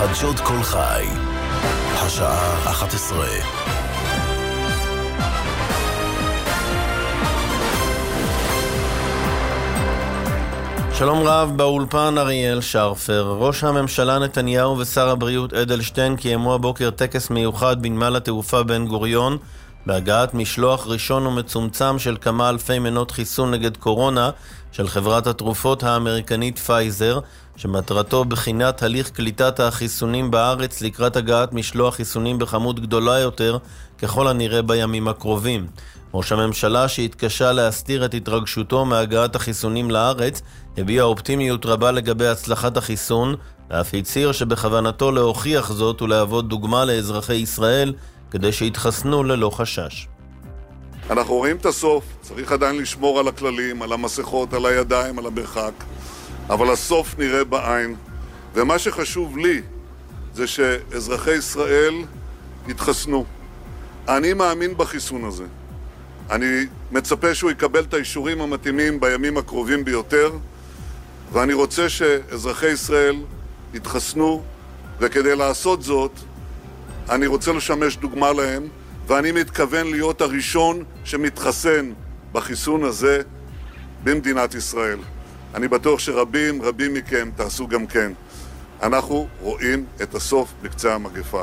חדשות כל חי, השעה 11. שלום רב, באולפן אריאל שרפר. ראש הממשלה נתניהו ושר הבריאות אדלשטיין קיימו הבוקר טקס מיוחד בנמל התעופה בן גוריון בהגעת משלוח ראשון ומצומצם של כמה אלפי מנות חיסון נגד קורונה של חברת התרופות האמריקנית פייזר, שמטרתו בחינת הליך קליטת החיסונים בארץ לקראת הגעת משלוח חיסונים בכמות גדולה יותר ככל הנראה בימים הקרובים. ראש הממשלה, שהתקשה להסתיר את התרגשותו מהגעת החיסונים לארץ, הביע אופטימיות רבה לגבי הצלחת החיסון, ואף הצהיר שבכוונתו להוכיח זאת ולהוות דוגמה לאזרחי ישראל כדי שיתחסנו ללא חשש. אנחנו רואים את הסוף, צריך עדיין לשמור על הכללים, על המסכות, על הידיים, על המרחק, אבל הסוף נראה בעין, ומה שחשוב לי זה שאזרחי ישראל יתחסנו. אני מאמין בחיסון הזה. אני מצפה שהוא יקבל את האישורים המתאימים בימים הקרובים ביותר, ואני רוצה שאזרחי ישראל יתחסנו, וכדי לעשות זאת אני רוצה לשמש דוגמה להם, ואני מתכוון להיות הראשון שמתחסן בחיסון הזה במדינת ישראל. אני בטוח שרבים מכם תעשו גם כן. אנחנו רואים את הסוף בקצה המגפה.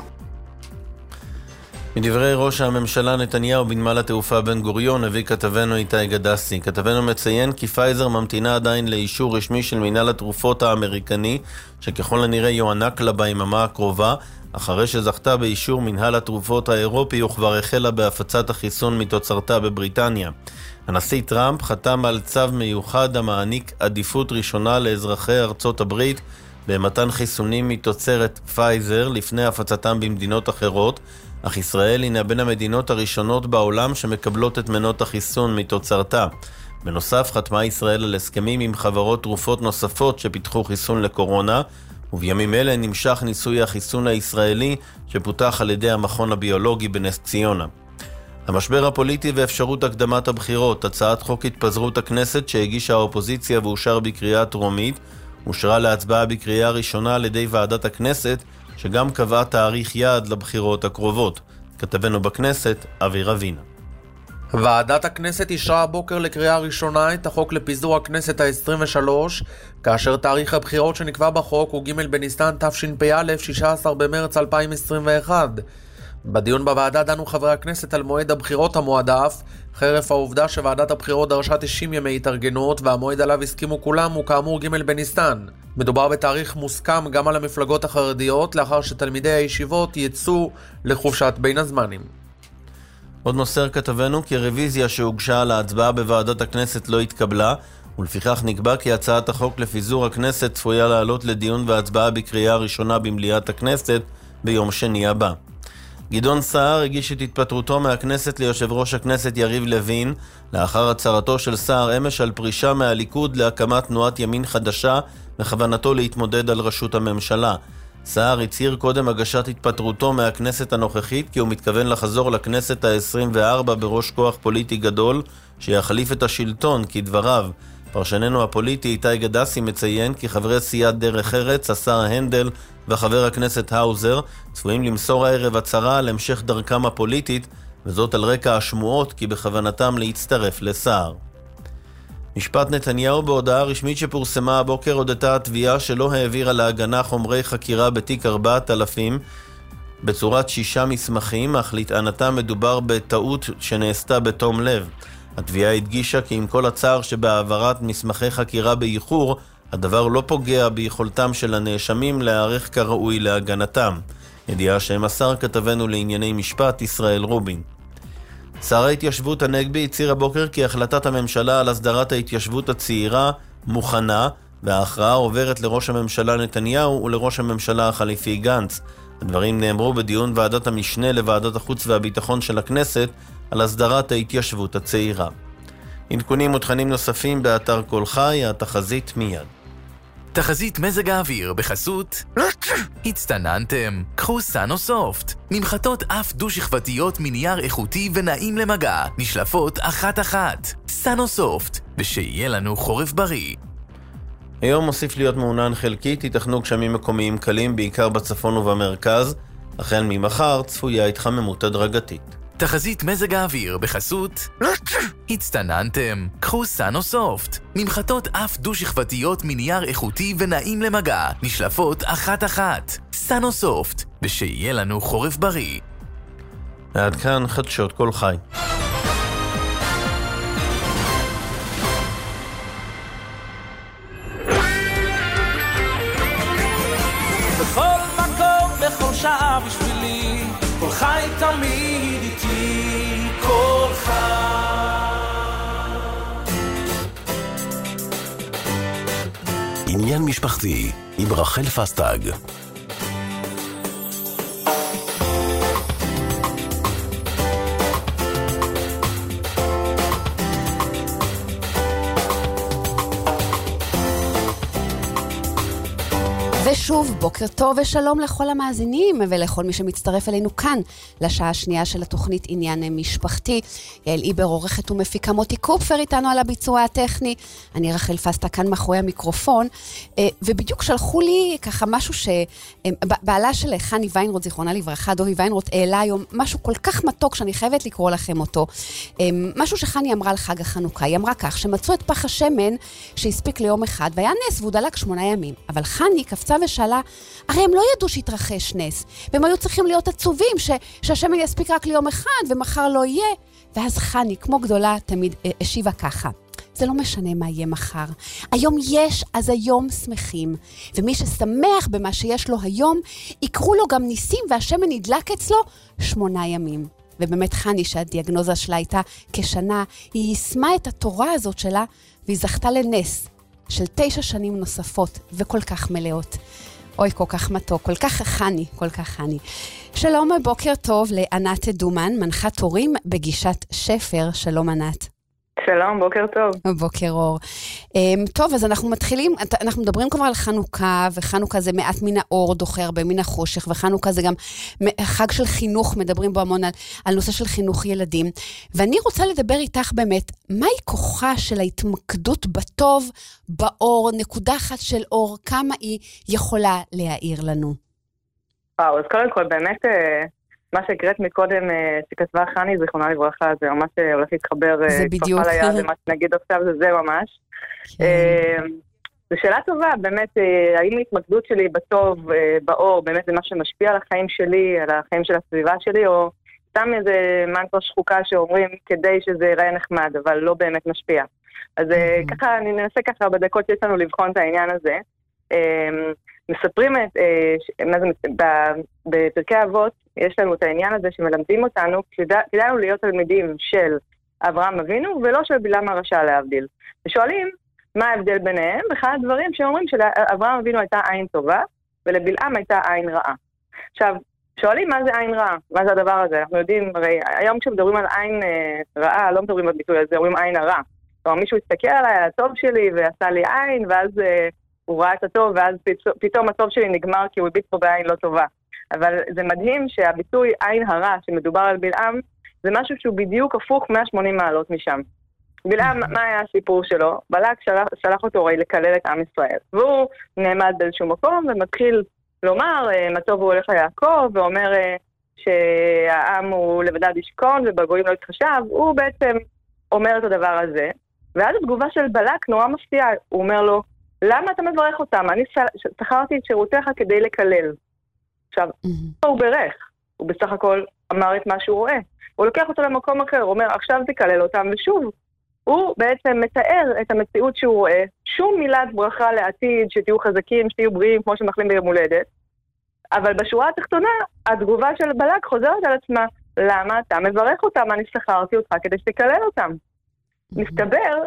מדברי ראש הממשלה נתניהו בנמל התעופה בן גוריון הביא כתבנו איתי גדסי. כתבנו מציין כי פייזר ממתינה עדיין לאישור רשמי של מינהל התרופות האמריקני, שככל הנראה יוענק לה ביממה הקרובה, אחרי שזכתה באישור מינהל התרופות האירופי וכבר החלה בהפצת החיסון מתוצרתה בבריטניה. הנשיא טראמפ חתם על צו מיוחד המעניק עדיפות ראשונה לאזרחי ארצות הברית במתן חיסונים מתוצרת פייזר לפני הפצתם במדינות אחרות, אך ישראל הינה בין המדינות הראשונות בעולם שמקבלות את מנות החיסון מתוצרתה. בנוסף, חתמה ישראל על הסכמים עם חברות תרופות נוספות שפיתחו חיסון לקורונה, ובימים אלה נמשך ניסוי החיסון הישראלי שפותח על ידי המכון הביולוגי בנס ציונה. המשבר הפוליטי ואפשרות הקדמת הבחירות. הצעת חוק התפזרות הכנסת שהגישה האופוזיציה ואושר בקריאה טרומית, אושרה להצבעה בקריאה ראשונה על ידי ועדת הכנסת, שגם קבעה תאריך יעד לבחירות הקרובות. כתבנו בכנסת, אבי רבינה. ועדת הכנסת אישרה הבוקר לקריאה ראשונה את החוק לפיזור הכנסת ה-23, כאשר תאריך הבחירות שנקבע בחוק הוא ג' בניסן תשפ"א, 16 במרץ 2021. בדיון בוועדה דנו חברי הכנסת על מועד הבחירות המועדף, חרף העובדה שוועדת הבחירות דרשה 90 ימי התארגנות, והמועד עליו הסכימו כולם הוא כאמור ג' בניסן. מדובר בתאריך מוסכם גם על המפלגות החרדיות, לאחר שתלמידי הישיבות יצאו לחופשת בין הזמנים. עוד מוסר כתבנו כי הרוויזיה שהוגשה על ההצבעה בוועדת הכנסת לא התקבלה, ולפיכך נקבע כי הצעת החוק לפיזור הכנסת צפויה לעלות לדיון והצבעה בקריאה ראשונה במליאת הכנסת ביום שני הבא. גדעון סער הגיש את התפטרותו מהכנסת ליושב ראש הכנסת יריב לוין, לאחר הצהרתו של סער אמש על פרישה מהליכוד להקמת תנועת ימין חדשה, בכוונתו להתמודד על ראשות הממשלה. סער הצהיר קודם הגשת התפטרותו מהכנסת הנוכחית כי הוא מתכוון לחזור לכנסת ה-24 בראש כוח פוליטי גדול שיחליף את השלטון, כדבריו. פרשננו הפוליטי איתי גדסי מציין כי חברי סיעת דרך ארץ, השר הנדל וחבר הכנסת האוזר, צפויים למסור הערב הצהרה על המשך דרכם הפוליטית, וזאת על רקע השמועות כי בכוונתם להצטרף לסער. משפט נתניהו. בהודעה רשמית שפורסמה הבוקר הודתה התביעה שלא העבירה להגנה חומרי חקירה בתיק 4000 בצורת 6 מסמכים, אך לטענתם מדובר בטעות שנעשתה בתום לב. התביעה הדגישה כי עם כל הצער שבהעברת מסמכי חקירה באיחור, הדבר לא פוגע ביכולתם של הנאשמים להיערך כראוי להגנתם. ידיעה שמסר כתבנו לענייני משפט ישראל רובין. שר ההתיישבות הנגבי הצהיר הבוקר כי החלטת הממשלה על הסדרת ההתיישבות הצעירה מוכנה, וההכרעה עוברת לראש הממשלה נתניהו ולראש הממשלה החליפי גנץ. הדברים נאמרו בדיון ועדת המשנה לוועדת החוץ והביטחון של הכנסת על הסדרת ההתיישבות הצעירה. עדכונים ותכנים נוספים באתר כל חי, התחזית מיד. תחזית מזג האוויר בחסות הצטננתם, קחו סאנוסופט, ממחטות אף דו-שכבתיות מנייר איכותי ונעים למגע, נשלפות אחת-אחת. סאנוסופט, ושיהיה לנו חורף בריא. היום מוסיף להיות מעונן חלקית, ייתכנו גשמים מקומיים קלים, בעיקר בצפון ובמרכז. החל ממחר צפויה התחממות הדרגתית. תחזית מזג האוויר בחסות הצטננתם, קחו סנוסופט, ממחטות אף דו-שכבתיות מנייר איכותי ונעים למגע, נשלפות אחת-אחת. סנוסופט, ושיהיה לנו חורף בריא. עד כאן חדשות כל חי. בכל מקום, בכל שעה בשבילי, כל חי תמיד איתי, כל חי. עניין משפחתי עם רחל פסטג. ושוב, בוקר טוב ושלום לכל המאזינים ולכל מי שמצטרף אלינו כאן לשעה השנייה של התוכנית עניין משפחתי. יעל איבר עורכת ומפיקה, מוטי קופפר איתנו על הביצוע הטכני. אני רחל פסטה כאן מאחורי המיקרופון, ובדיוק שלחו לי ככה משהו שבעלה של חני ויינרוט, זיכרונה לברכה, דובי ויינרוט, העלה היום משהו כל כך מתוק שאני חייבת לקרוא לכם אותו. משהו שחני אמרה על חג החנוכה. היא אמרה כך, שמצאו את פח השמן שהספיק ליום אחד, והיה נס והוא דלק 8 ימים. אבל חני קפצה ושאלה, הרי הם לא ידעו שהתרחש נס, והם היו צריכים להיות עצובים שהשמן יספיק רק ליום אחד ומחר לא יהיה. ואז חני, כמו גדולה, תמיד השיבה ככה, זה לא משנה מה יהיה מחר. היום יש, אז היום שמחים. ומי ששמח במה שיש לו היום, יקרו לו גם ניסים והשמן נדלק אצלו 8 ימים. ובאמת חני, שהדיאגנוזה שלה הייתה כשנה, היא יישמה את התורה הזאת שלה, והיא זכתה לנס של 9 שנים נוספות וכל כך מלאות. אוי, כל כך מתוק, כל כך חני, כל כך חני. שלום, בוקר טוב לענת דומן, מנחת הורים בגישת שפר. שלום ענת. שלום, בוקר טוב. בוקר אור. טוב, אז אנחנו מתחילים, אנחנו מדברים כבר על חנוכה, וחנוכה זה מעט מן האור, דוחה הרבה מן החושך, וחנוכה זה גם חג של חינוך, מדברים בו המון על נושא של חינוך ילדים. ואני רוצה לדבר איתך באמת, מהי כוחה של ההתמקדות בטוב, באור, נקודה אחת של אור, כמה היא יכולה להעיר לנו? וואו, אז קודם כל באמת, מה שהקראת מקודם שכתבה חני, זיכרונה לברכה, זה ממש הולך להתחבר כפפה ליד, ומה שנגיד עכשיו זה ממש. זו שאלה טובה, באמת, האם ההתמקדות שלי בטוב, באור, באמת זה מה שמשפיע על החיים שלי, על החיים של הסביבה שלי, או סתם איזה מנטרה שחוקה שאומרים כדי שזה ייראה נחמד, אבל לא באמת משפיע. אז ככה, אני ננסה ככה בדקות שיש לנו לבחון את העניין הזה. מספרים בפרקי אבות, יש לנו את העניין הזה שמלמדים אותנו, כדאי לנו להיות תלמידים של אברהם אבינו ולא של בלעם הרשע להבדיל. ושואלים מה ההבדל ביניהם, ואחד הדברים שאומרים שלאברהם אבינו הייתה עין טובה ולבלעם הייתה עין רעה. עכשיו, שואלים מה זה עין רעה, מה זה הדבר הזה? אנחנו יודעים, הרי היום כשמדברים על עין רעה, לא מדברים על ביטוי הזה, אומרים עין הרע. כלומר, מישהו הסתכל עליי, על הטוב שלי, ועשה לי עין, ואז הוא ראה את הטוב, ואז פתאום הטוב שלי נגמר כי הוא הביט פה בעין לא טובה. אבל זה מדהים שהביטוי עין הרע שמדובר על בלעם, זה משהו שהוא בדיוק הפוך 180 מעלות משם. בלעם, מה היה הסיפור שלו? בלק שלח אותו הרי לקלל את עם ישראל. והוא נעמד באיזשהו מקום ומתחיל לומר, מה טוב הוא הולך ליעקב, ואומר שהעם הוא לבדד ישכון ובגויים לא יתחשב. הוא בעצם אומר את הדבר הזה. ואז התגובה של בלק נורא מפתיעה. הוא אומר לו, למה אתה מברך אותם? אני שכרתי את שירותיך כדי לקלל. עכשיו, הוא ברך. הוא בסך הכל אמר את מה שהוא רואה. הוא לוקח אותו למקום אחר, הוא אומר, עכשיו תקלל אותם, ושוב, הוא בעצם מתאר את המציאות שהוא רואה, שום מילת ברכה לעתיד, שתהיו חזקים, שתהיו בריאים, כמו שמחלים ביום הולדת, אבל בשורה התחתונה, התגובה של בלק חוזרת על עצמה, למה אתה מברך אותם? אני שכרתי אותך כדי שתקלל אותם. מסתבר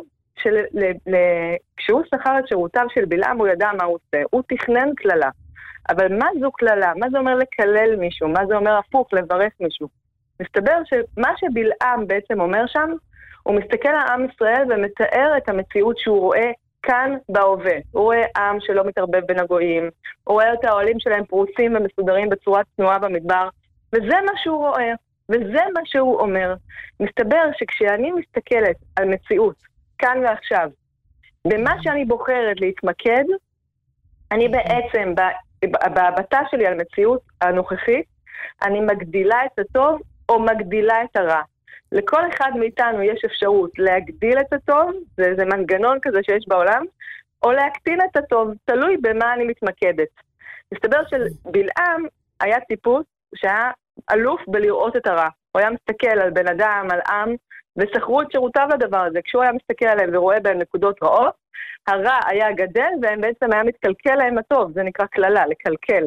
כשהוא שכר את שירותיו של בלעם, הוא ידע מה הוא עושה, הוא תכנן כללה. אבל מה זו כללה? מה זה אומר לקלל מישהו? מה זה אומר הפוך, לברך מישהו? מסתבר שמה שבלעם בעצם אומר שם, הוא מסתכל על עם ישראל ומתאר את המציאות שהוא רואה כאן בהווה. הוא רואה עם שלא מתערבב בין הגויים, הוא רואה את העולים שלהם פרוסים ומסודרים בצורת תנועה במדבר, וזה מה שהוא רואה, וזה מה שהוא אומר. מסתבר שכשאני מסתכלת על מציאות, כאן ועכשיו, במה שאני בוחרת להתמקד, אני בעצם, בהבטה שלי על מציאות הנוכחית, אני מגדילה את הטוב או מגדילה את הרע. לכל אחד מאיתנו יש אפשרות להגדיל את הטוב, זה מנגנון כזה שיש בעולם, או להקטין את הטוב, תלוי במה אני מתמקדת. מסתבר שבלעם היה טיפוס שהיה אלוף בלראות את הרע. הוא היה מסתכל על בן אדם, על עם, וסחרו את שירותיו לדבר הזה. כשהוא היה מסתכל עליהם ורואה בהם נקודות רעות, הרע היה גדל והם בעצם היה מתקלקל להם הטוב. זה נקרא כללה, לקלקל.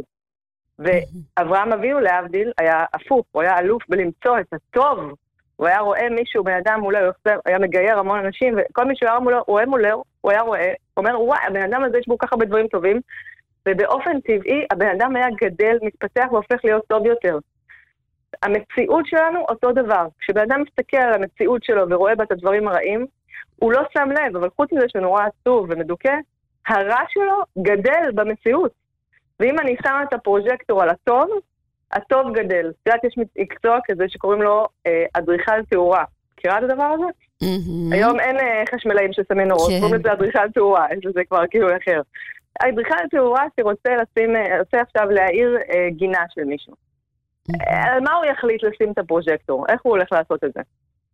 ואברהם אבינו להבדיל היה הפוך, הוא היה אלוף בלמצוא את הטוב. הוא היה רואה מישהו, בן אדם מולו, היה מגייר המון אנשים, וכל מישהו היה מולו, הוא היה רואה, אומר, וואי, הבן אדם הזה יש בו ככה בדברים טובים, ובאופן טבעי, הבן אדם היה גדל, מתפתח והופך להיות טוב יותר. המציאות שלנו אותו דבר. כשבן אדם מסתכל על המציאות שלו ורואה בה את הדברים הרעים, הוא לא שם לב, אבל חוץ מזה שנורא עצוב ומדוכא, הרע שלו גדל במציאות. ואם אני שמה את הפרוז'קטור על הטוב, הטוב גדל. יודעת, יש מקצוע כזה שקוראים לו אדריכל תאורה. מכירה את הדבר הזה? היום אין חשמלאים ששמים נורות, קוראים לזה אדריכל תאורה, יש לזה כבר כאילו אחר. אדריכל תאורה שרוצה עכשיו להעיר גינה של מישהו. על מה הוא יחליט לשים את הפרוז'קטור? איך הוא הולך לעשות את זה?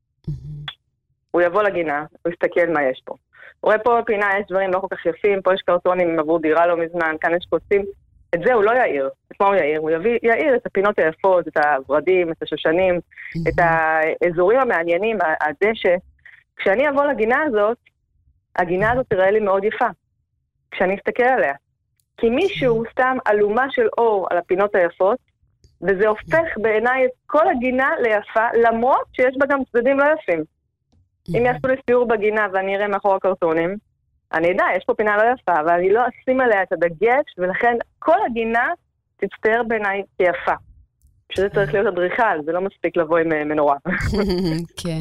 הוא יבוא לגינה, הוא יסתכל מה יש פה. הוא רואה פה פינה, יש דברים לא כל כך יפים, פה יש קרטונים עבור דירה לא מזמן, כאן יש קוצים. את זה הוא לא יעיר. את מה הוא יעיר? הוא יעיר את הפינות היפות, את הורדים, את השושנים, את האזורים המעניינים, הדשא. כשאני אבוא לגינה הזאת, הגינה הזאת תראה לי מאוד יפה. כשאני אסתכל עליה. כי מישהו שם אלומה של אור על הפינות היפות, וזה הופך בעיניי את כל הגינה ליפה, למרות שיש בה גם צדדים לא יפים. אם יעשו לי סיור בגינה ואני אראה מאחור הקרטונים, אני יודע, יש פה פינה לא יפה, אבל אני לא אשים עליה את הדגש, ולכן כל הגינה תצטער בעיניי כיפה. שזה צריך להיות אדריכל, זה לא מספיק לבוא עם מנורה. כן.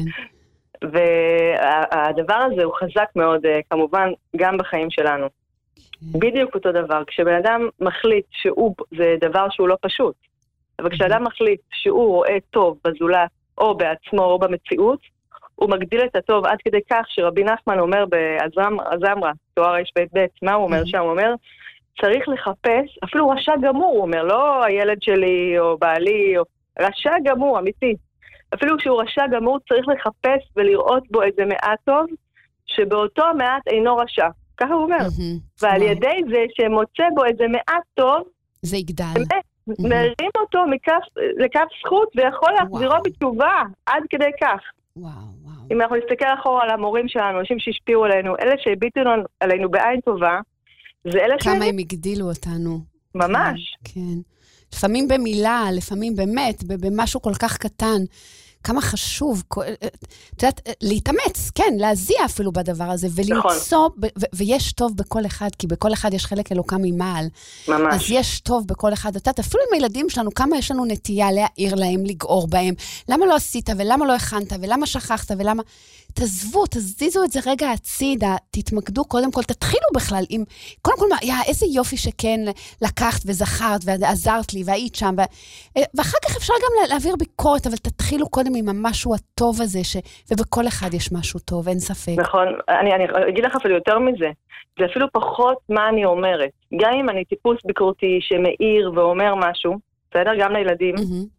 והדבר הזה הוא חזק מאוד, כמובן, גם בחיים שלנו. בדיוק אותו דבר. כשבן אדם מחליט זה דבר שהוא לא פשוט, אבל כשאדם מחליט שהוא רואה טוב בזולת, או בעצמו, או במציאות, הוא מגדיל את הטוב עד כדי כך שרבי נחמן אומר באזמרה, תואר רש"ב, מה הוא אומר שם? הוא אומר, צריך לחפש, אפילו רשע גמור, הוא אומר, לא הילד שלי או בעלי, או רשע גמור, אמיתי. אפילו כשהוא רשע גמור צריך לחפש ולראות בו איזה מעט טוב, שבאותו מעט אינו רשע. ככה הוא אומר. ועל ידי זה שמוצא בו איזה מעט טוב, זה יגדל. מרים אותו לקו זכות ויכול להחזירו בתשובה עד כדי כך. אם אנחנו נסתכל אחורה על המורים שלנו, אנשים שהשפיעו עלינו, אלה שהביטו עלינו בעין טובה, זה אלה כמה הם הגדילו אותנו. ממש. כן. לפעמים במילה, לפעמים באמת, במשהו כל כך קטן. כמה חשוב, את יודעת, להתאמץ, כן, להזיע אפילו בדבר הזה, ולמצוא, ויש טוב בכל אחד, כי בכל אחד יש חלק אלוקם ממעל. ממש. אז יש טוב בכל אחד. את יודעת, אפילו עם הילדים שלנו, כמה יש לנו נטייה להעיר להם, לגעור בהם, למה לא עשית, ולמה לא הכנת, ולמה שכחת, ולמה... תעזבו, תזיזו את זה רגע הצידה, תתמקדו קודם כל, תתחילו בכלל עם, קודם כל, איזה יופי שכן לקחת וזכרת ועזרת לי והיית שם, ואחר כך אפשר גם להעביר ביקורת, אבל תתחילו קודם עם המשהו הטוב הזה, ובכל אחד יש משהו טוב, אין ספק. נכון, אני אגיד לך אפילו יותר מזה, זה אפילו פחות מה אני אומרת, גם אם אני טיפוס ביקורתי שמאיר ואומר משהו, בסדר? גם לילדים,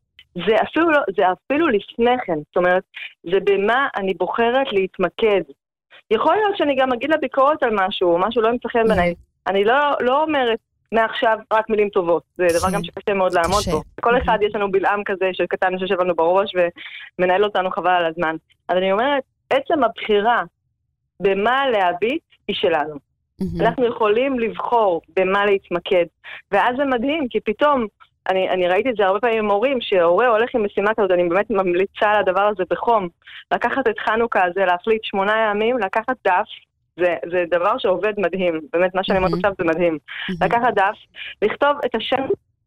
זה אפילו לפני כן, זאת אומרת, זה במה אני בוחרת להתמקד. יכול להיות שאני גם אגיד לביקורת על משהו לא ימצא חן בעיניי. אני לא אומרת מעכשיו רק מילים טובות, זה דבר גם שקשה מאוד לעמוד פה. כל אחד יש לנו בלעם כזה של קטן שיושב לנו בראש ומנהל אותנו חבל על הזמן. אז אני אומרת, עצם הבחירה במה להביט היא שלנו. אנחנו יכולים לבחור במה להתמקד, ואז זה מדהים, כי פתאום אני ראיתי את זה הרבה פעמים עם מורים, שההורה הולך עם משימת עבודה, אני באמת ממליצה על הדבר הזה בחום, לקחת את חנוכה הזה, להחליט 8 ימים, לקחת דף, זה דבר שעובד מדהים, באמת מה שאני אומרת עכשיו זה מדהים, לקחת דף, לכתוב את השם.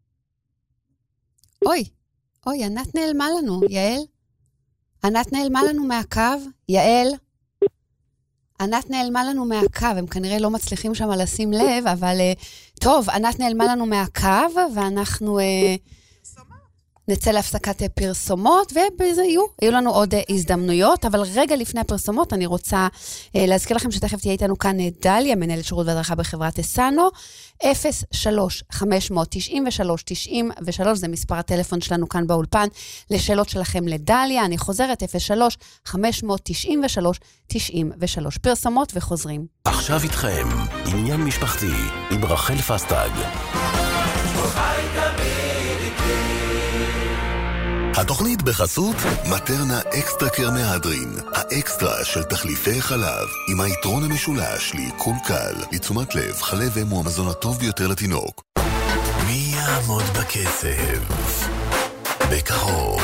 אוי, ענת נעלמה לנו, יעל? ענת נעלמה לנו מהקו, יעל? ענת נעלמה לנו מהקו, הם כנראה לא מצליחים שם לשים לב, אבל טוב, ענת נעלמה לנו מהקו, ואנחנו נצא להפסקת פרסומות, ובזה יהיו לנו עוד הזדמנויות, אבל רגע לפני הפרסומות אני רוצה להזכיר לכם שתכף תהיה איתנו כאן דליה, מנהלת שירות והדרכה בחברת אסנו, 03-593-93, זה מספר הטלפון שלנו כאן באולפן, לשאלות שלכם לדליה, אני חוזרת, 03-593-93, פרסומות וחוזרים. עכשיו איתכם, עניין משפחתי, עם רחל פסטג. התוכנית בחסות מטרנה אקסטרה קר מהדרין, האקסטרה של תחליפי חלב, עם היתרון המשולש לעיכול קל, לתשומת לב, חלב אם הוא המזון הטוב ביותר לתינוק. מי יעמוד בקצב? בקרוב.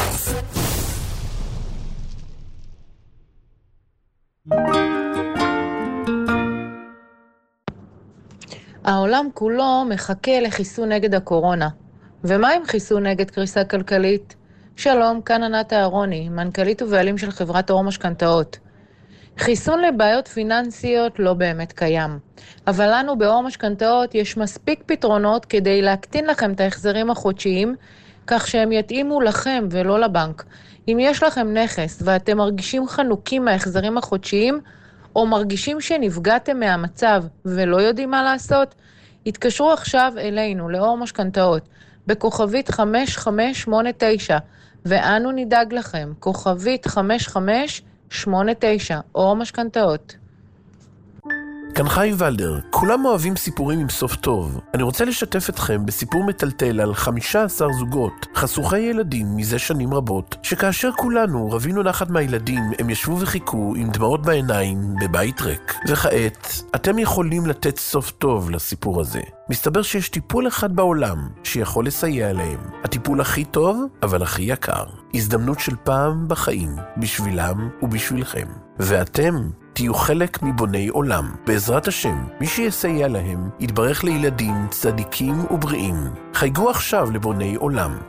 העולם כולו מחכה לחיסון נגד הקורונה. ומה עם חיסון נגד קריסה כלכלית? שלום, כאן ענת אהרוני, מנכ"לית ובעלים של חברת אור משכנתאות. חיסון לבעיות פיננסיות לא באמת קיים, אבל לנו באור משכנתאות יש מספיק פתרונות כדי להקטין לכם את ההחזרים החודשיים, כך שהם יתאימו לכם ולא לבנק. אם יש לכם נכס ואתם מרגישים חנוקים מההחזרים החודשיים, או מרגישים שנפגעתם מהמצב ולא יודעים מה לעשות, התקשרו עכשיו אלינו לאור משכנתאות, בכוכבית 5589, ואנו נדאג לכם, כוכבית 5589, אור משכנתאות. כאן חיים ולדר, כולם אוהבים סיפורים עם סוף טוב. אני רוצה לשתף אתכם בסיפור מטלטל על 15 זוגות, חסוכי ילדים מזה שנים רבות, שכאשר כולנו רבינו נחת מהילדים, הם ישבו וחיכו עם דמעות בעיניים בבית ריק. וכעת, אתם יכולים לתת סוף טוב לסיפור הזה. מסתבר שיש טיפול אחד בעולם שיכול לסייע להם. הטיפול הכי טוב, אבל הכי יקר. הזדמנות של פעם בחיים, בשבילם ובשבילכם. ואתם תהיו חלק מבוני עולם. בעזרת השם, מי שיסייע להם יתברך לילדים צדיקים ובריאים. חייגו עכשיו לבוני עולם.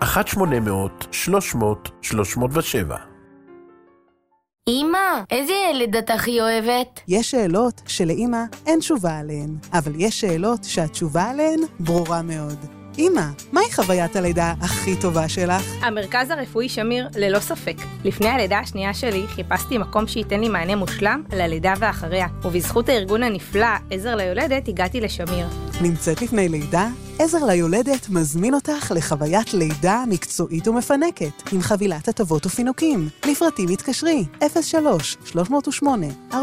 1-800-300-307. אמא, איזה ילד את הכי אוהבת? יש שאלות שלאמא אין תשובה עליהן, אבל יש שאלות שהתשובה עליהן ברורה מאוד. אמא, מהי חוויית הלידה הכי טובה שלך? המרכז הרפואי שמיר, ללא ספק. לפני הלידה השנייה שלי חיפשתי מקום שייתן לי מענה מושלם ללידה ואחריה, ובזכות הארגון הנפלא עזר ליולדת הגעתי לשמיר. נמצאת לפני לידה? עזר ליולדת מזמין אותך לחוויית לידה מקצועית ומפנקת, עם חבילת הטבות ופינוקים. לפרטים התקשרי 03-308-4000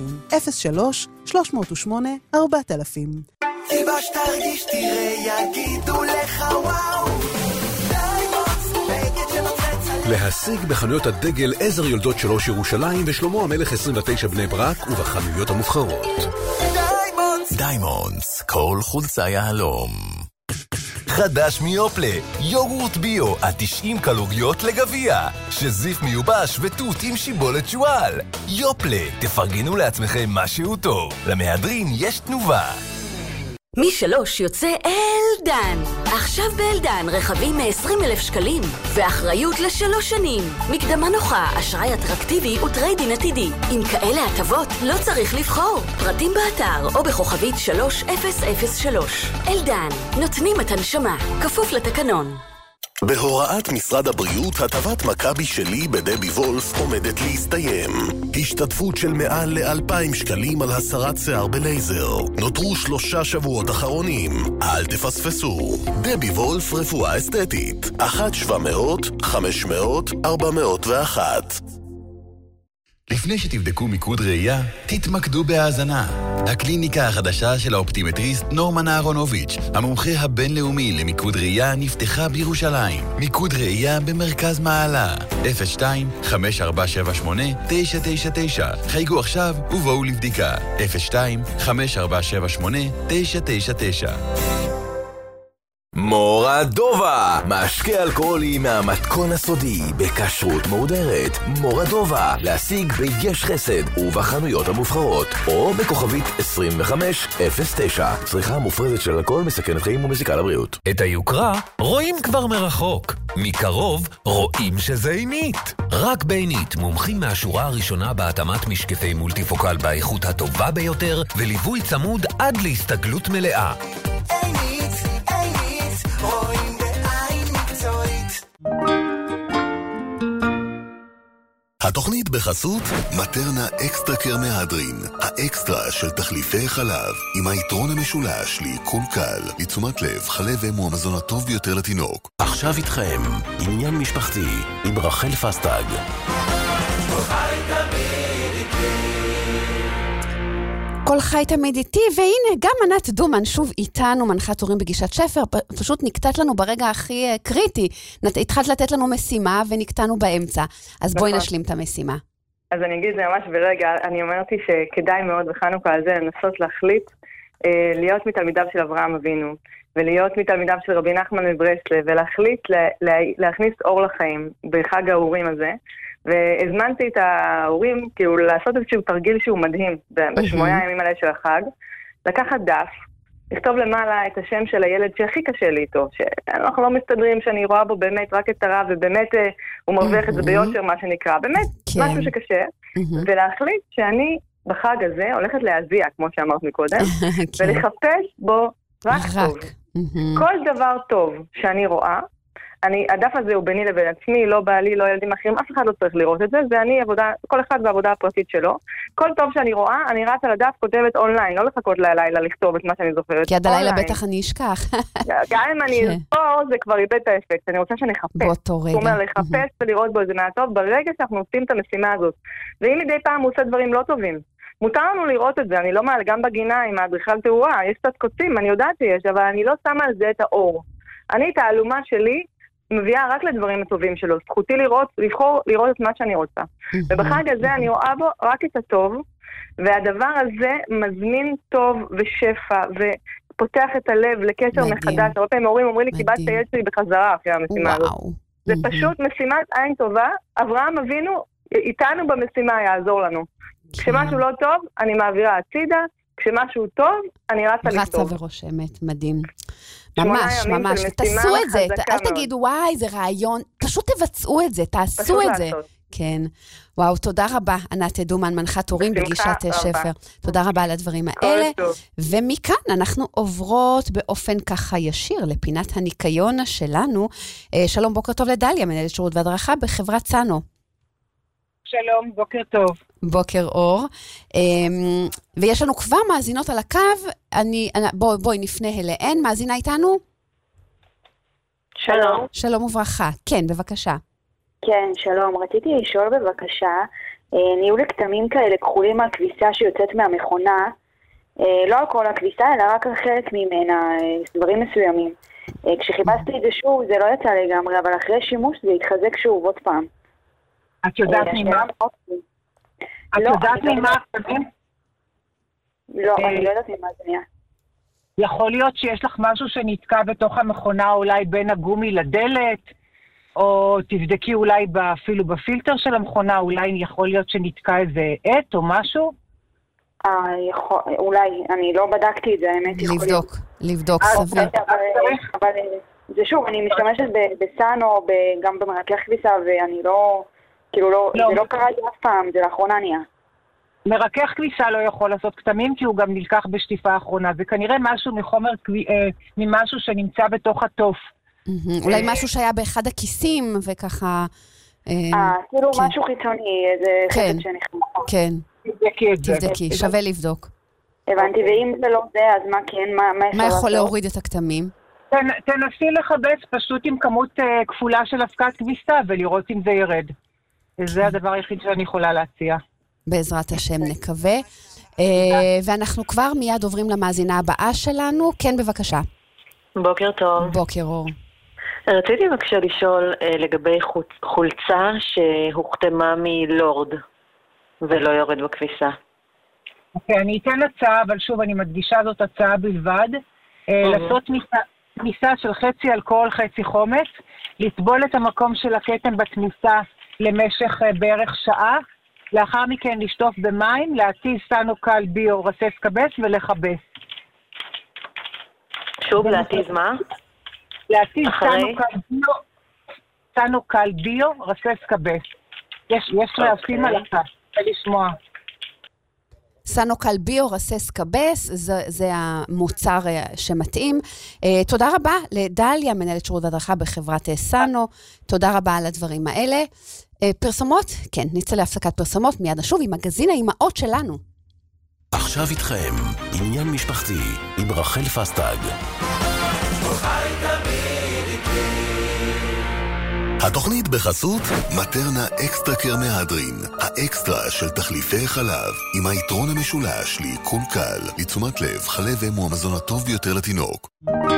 03-308-4000. סיבה שתרגיש תראה יגידו לך וואו, דיימונדס בגד שנוצץ עליך. להשיג בחנויות הדגל עזר יולדות 3 ירושלים ושלמה המלך 29 בני ברק ובחנויות המובחרות. דיימונדס, כל חולצה יהלום. חדש מיופלה, יוגורט ביו עד 90 קלוריות לגביע, שזיף מיובש ותות עם שיבולת שואל. יופלה, תפרגנו לעצמכם משהו טוב, למהדרין יש תנובה. מ3 יוצא אלדן. עכשיו באלדן רכבים מ-20,000 שקלים ואחריות ל3 שנים. מקדמה נוחה, אשראי אטרקטיבי וטריידין עתידי. עם כאלה הטבות לא צריך לבחור. פרטים באתר או בכוכבית 3003. אלדן, נותנים את הנשמה, כפוף לתקנון. בהוראת משרד הבריאות, הטבת מכבי שלי בדבי וולף עומדת להסתיים. השתתפות של מעל ל2,000 שקלים על הסרת שיער בלייזר. נותרו 3 שבועות אחרונים. אל תפספסו. דבי וולף רפואה אסתטית. 1-700-500-401. לפני שתבדקו מיקוד ראייה, תתמקדו בהאזנה. הקליניקה החדשה של האופטימטריסט נורמן אהרונוביץ', המומחה הבינלאומי למיקוד ראייה, נפתחה בירושלים. מיקוד ראייה במרכז מעלה. 02-5478-999. חייגו עכשיו ובואו לבדיקה. 02-5478-999. מורדובה, משקה אלכוהולי מהמתכון הסודי בכשרות מהודרת. מורדובה, להשיג ביש חסד ובחנויות המובחרות או בכוכבית 2509. צריכה מופרזת של אלכוהול מסכנת חיים ומזיקה לבריאות. את היוקרה רואים כבר מרחוק, מקרוב רואים שזה עינית. רק בעינית, מומחים מהשורה הראשונה בהתאמת משקפי מולטיפוקל באיכות הטובה ביותר וליווי צמוד עד להסתגלות מלאה. רואים בעין מקצועית. התוכנית בחסות מטרנה אקסטרה קר מהדרין, האקסטרה של תחליפי חלב, עם היתרון המשולש לעיכול קל, לתשומת לב, חלב אם הוא המזון הטוב ביותר לתינוק. עכשיו איתכם, עניין משפחתי, עם רחל פסטג. כל חי תמיד איתי, והנה גם ענת דומן שוב איתנו, מנחת הורים בגישת שפר, פשוט נקטעת לנו ברגע הכי קריטי. התחלת לתת לנו משימה ונקטענו באמצע, אז בואי נשלים את המשימה. אז אני אגיד זה ממש ברגע, אני אומרתי שכדאי מאוד בחנוכה הזה לנסות להחליט להיות מתלמידיו של אברהם אבינו, ולהיות מתלמידיו של רבי נחמן מברסלב, ולהחליט להכניס אור לחיים בחג האורים הזה, והזמנתי את ההורים כאילו לעשות איזשהו תרגיל שהוא מדהים בשמונה הימים האלה של החג, לקחת דף, לכתוב למעלה את השם של הילד שהכי קשה לי איתו, שאנחנו לא מסתדרים, שאני רואה בו באמת רק את הרב, ובאמת הוא מרוויח את זה ביושר, מה שנקרא, באמת משהו שקשה, ולהחליט שאני בחג הזה הולכת להזיע, כמו שאמרת מקודם, ולחפש בו רק טוב. כל דבר טוב שאני רואה, הדף הזה הוא ביני לבין עצמי, לא בעלי, לא ילדים אחרים, אף אחד לא צריך לראות את זה, זה אני עבודה, כל אחד בעבודה הפרטית שלו. כל טוב שאני רואה, אני רץ על הדף, כותבת אונליין, לא לחכות לילה לכתוב את מה שאני זוכרת. כי עד הלילה בטח אני אשכח. גם אם אני אזכור, זה כבר איבד את האפקט, אני רוצה שנחפש. באותו רגע. זאת אומרת, לחפש ולראות בו איזה מהטוב, ברגע שאנחנו עושים את המשימה הזאת. ואם מדי פעם הוא עושה דברים לא טובים, מותר לנו לראות את זה, אני לא מעל, גם בגינה עם האדריכל תאורה, יש קצת קוצים, אני יודעת שיש, אבל אני לא שמה על זה את האור. אני את האלומה שלי מביאה רק לדברים הטובים שלו. זכותי לבחור לראות את מה שאני רוצה. ובחג הזה אני רואה בו רק את הטוב, והדבר הזה מזמין טוב ושפע, ופותח את הלב לקשר מחדש. הרבה פעמים הורים אומרים לי, קיבלת את הילד שלי בחזרה אחרי המשימה הזאת. זה פשוט משימת עין טובה. אברהם אבינו איתנו במשימה יעזור לנו. כשמשהו לא טוב, אני מעבירה הצידה, כשמשהו טוב, אני רצה לכתוב. רצה ורושמת, מדהים. ממש, ממש, תעשו את זה, אל תגידו, וואי, זה רעיון, פשוט תבצעו את זה, תעשו את זה. כן. וואו, תודה רבה, ענת דומן, מנחת הורים בגישת שפר. תודה רבה על הדברים האלה. ומכאן אנחנו עוברות באופן ככה ישיר לפינת הניקיון שלנו. שלום, בוקר טוב לדליה, מנהלת שירות והדרכה בחברת סאנו. שלום, בוקר טוב. בוקר אור. ויש לנו כבר מאזינות על הקו, בואי נפנה אליהן, מאזינה איתנו? שלום. שלום וברכה. כן, בבקשה. כן, שלום. רציתי לשאול בבקשה, נהיו לכתמים כאלה כחולים מהכביסה שיוצאת מהמכונה, לא על כל הכביסה, אלא רק על חלק ממנה, דברים מסוימים. כשחיפשתי את זה שוב, זה לא יצא לגמרי, אבל אחרי שימוש זה התחזק שוב עוד פעם. את יודעת ממה? את יודעת ממה? לא, אני לא יודעת ממה זה נהיה. יכול להיות שיש לך משהו שנתקע בתוך המכונה, אולי בין הגומי לדלת, או תבדקי אולי אפילו בפילטר של המכונה, אולי יכול להיות שנתקע איזה עט או משהו? אולי, אני לא בדקתי את זה, האמת. לבדוק סביר. אבל זה שוב, אני משתמשת בסאנו, גם במרכך כביסה, ואני לא... כאילו זה לא קרה לי אף פעם, זה לאחרונה נהיה. מרכך כביסה לא יכול לעשות כתמים, כי הוא גם נלקח בשטיפה האחרונה. זה כנראה משהו ממשהו שנמצא בתוך התוף. אולי משהו שהיה באחד הכיסים, וככה... כאילו משהו חיצוני, איזה חפץ שנכנס. כן. תבדקי, שווה לבדוק. הבנתי, ואם זה לא זה, אז מה כן? מה יכול להוריד את הכתמים? תנסי לחבץ פשוט עם כמות כפולה של אבקת כביסה, ולראות אם זה ירד. זה הדבר היחיד שאני יכולה להציע. בעזרת השם נקווה. ואנחנו כבר מיד עוברים למאזינה הבאה שלנו. כן, בבקשה. בוקר טוב. בוקר אור. רציתי בבקשה לשאול לגבי חולצה שהוחתמה מלורד ולא יורד בכביסה. אוקיי, אני אתן הצעה, אבל שוב אני מדגישה זאת הצעה בלבד. לעשות כניסה של חצי אלכוהול, חצי חומץ, לטבול את המקום של הכתם בכניסה למשך בערך שעה, לאחר מכן לשטוף במים, להתיז סנו קל ביו רסס קבס ולחבס. שוב, להתיז מה? להתיז סנו קל ביו רסס קבס. יש להפים על הקה, לשמוע. סנו קל ביו רסס קבס, זה המוצר שמתאים. תודה רבה לדליה, מנהלת שירות והדרכה בחברת סאנו. תודה רבה על הדברים האלה. פרסומות? כן, נצא להפסקת פרסומות, מיד נשוב עם מגזין האימהות שלנו. עכשיו איתכם, עניין משפחתי עם רחל פסטג. התוכנית בחסות מטרנה אקסטרה קר מהדרין, האקסטרה של תחליפי חלב, עם היתרון המשולש לעיכול קל, לתשומת לב, חלב אם הוא המזון הטוב ביותר לתינוק.